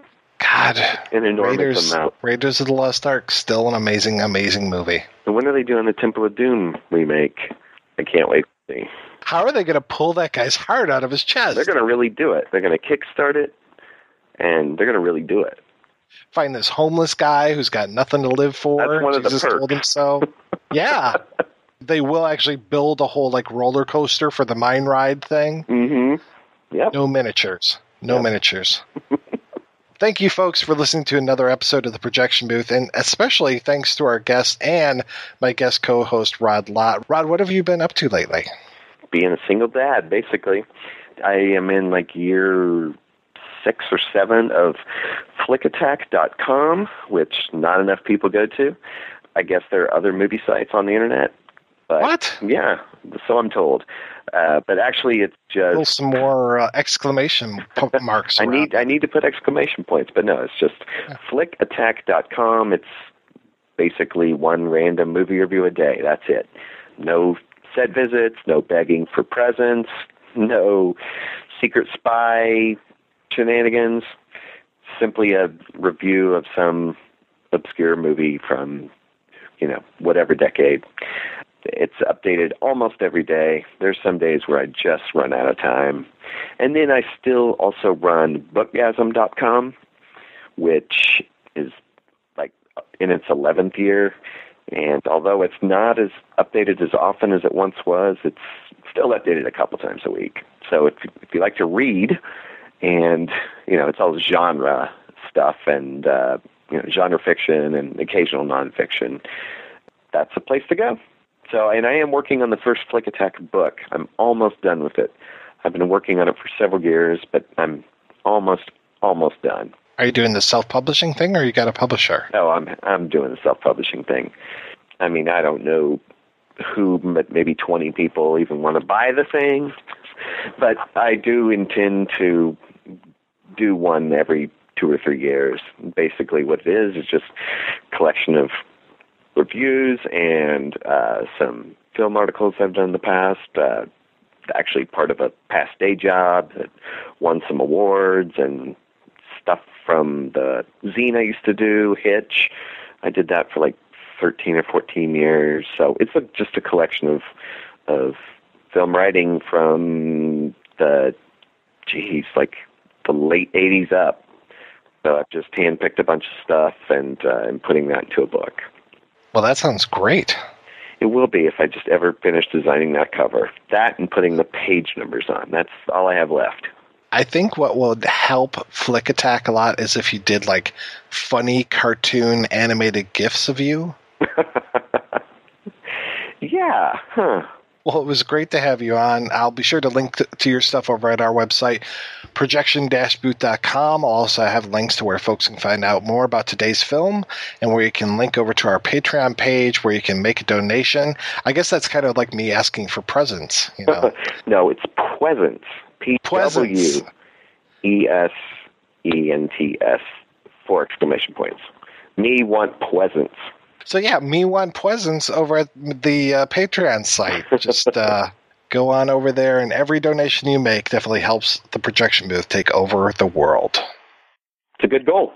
God. An enormous Raiders, amount. Raiders of the Lost Ark, still an amazing, amazing movie. And when are they doing the Temple of Doom remake? I can't wait to see. How are they going to pull that guy's heart out of his chest? They're going to really do it. They're going to kickstart it, and they're going to really do it. Find this homeless guy who's got nothing to live for. That's one of Jesus the perks. told him so. Yeah. They will actually build a whole like roller coaster for the mine ride thing. Mm-hmm. Yep. No miniatures. No yep. miniatures. Thank you, folks, for listening to another episode of The Projection Booth, and especially thanks to our guest and my guest co-host, Rod Lott. Rod, what have you been up to lately? Being a single dad, basically. I am in like year six or seven of flick attack dot com, which not enough people go to. I guess there are other movie sites on the internet. But, what? Yeah, so I'm told. Uh, but actually, it's just Pull some more uh, exclamation marks. I need I need to put exclamation points, but no, it's just yeah. flick attack dot com. It's basically one random movie review a day. That's it. No set visits, no begging for presents, no secret spy shenanigans. Simply a review of some obscure movie from, you know, whatever decade. It's updated almost every day. There's some days where I just run out of time. And then I still also run bookgasm dot com, which is like in its eleventh year. And although it's not as updated as often as it once was, it's still updated a couple times a week. So if, if you like to read, and, you know, it's all genre stuff and, uh, you know, genre fiction and occasional nonfiction, that's a place to go. So, and I am working on the first Flick Attack book. I'm almost done with it. I've been working on it for several years, but I'm almost, almost done. Are you doing the self-publishing thing, or you got a publisher? No, I'm I'm doing the self-publishing thing. I mean, I don't know who, but maybe twenty people even want to buy the thing. But I do intend to do one every two or three years. Basically what it is is just a collection of reviews and uh, some film articles I've done in the past, uh, actually part of a past day job that won some awards, and stuff from the zine I used to do, Hitch. I did that for like thirteen or fourteen years. So it's a, just a collection of of film writing from the, geez, like the late eighties up. So I've just handpicked a bunch of stuff and uh, and putting that into a book. Well, that sounds great. It will be if I just ever finish designing that cover. That and putting the page numbers on. That's all I have left. I think what would help Flick Attack a lot is if you did like funny cartoon animated GIFs of you. Yeah. Huh. Well, it was great to have you on. I'll be sure to link to, to your stuff over at our website, projection dash booth dot com. I'll also have links to where folks can find out more about today's film and where you can link over to our Patreon page where you can make a donation. I guess that's kind of like me asking for presents. You know? No, it's Presents. P W E S E N T S, four exclamation points. Me want Presents. So yeah, me want presents over at the uh, Patreon site. Just uh, go on over there, and every donation you make definitely helps the projection booth take over the world. It's a good goal.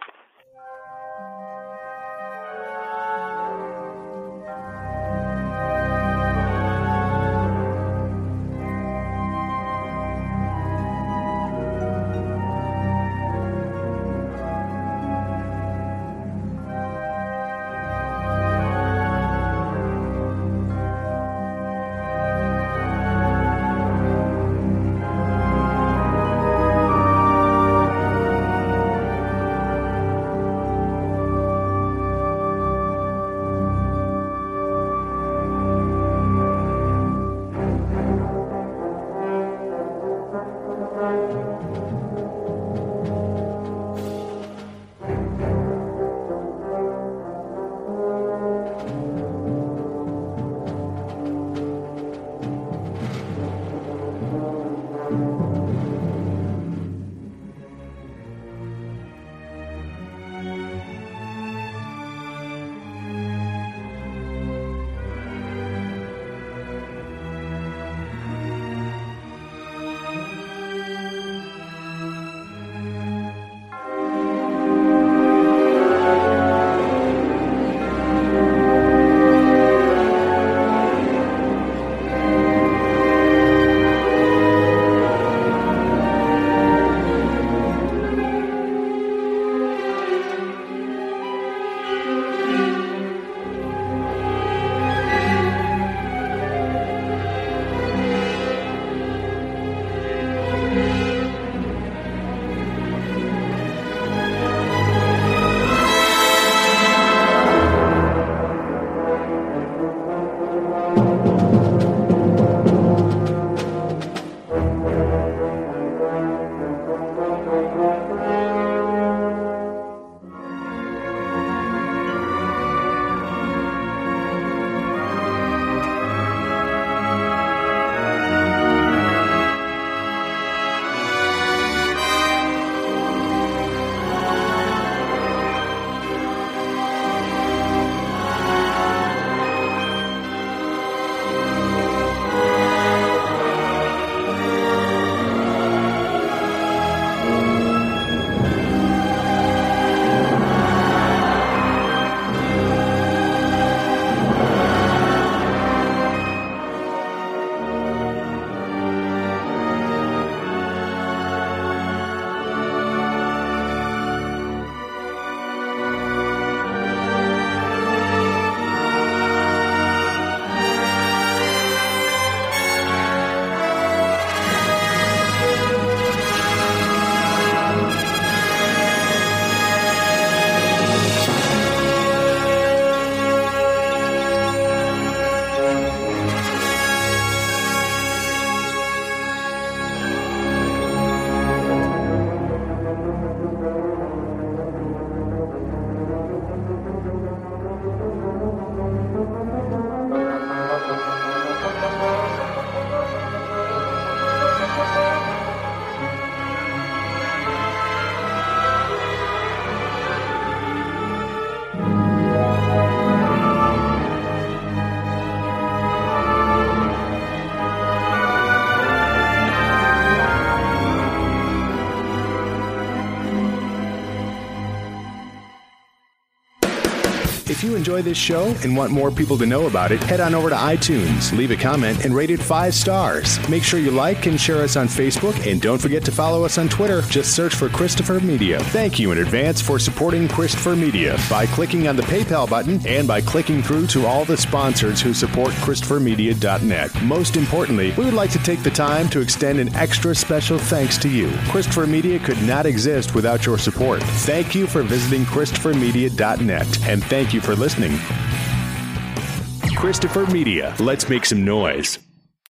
If you enjoy this show and want more people to know about it, head on over to iTunes, leave a comment, and rate it five stars. Make sure you like and share us on Facebook, and don't forget to follow us on Twitter. Just search for Christopher Media. Thank you in advance for supporting Christopher Media by clicking on the PayPal button and by clicking through to all the sponsors who support Christopher Media dot net. Most importantly, we would like to take the time to extend an extra special thanks to you. Christopher Media could not exist without your support. Thank you for visiting Christopher Media dot net, and thank you for listening. Christopher Media. Let's make some noise.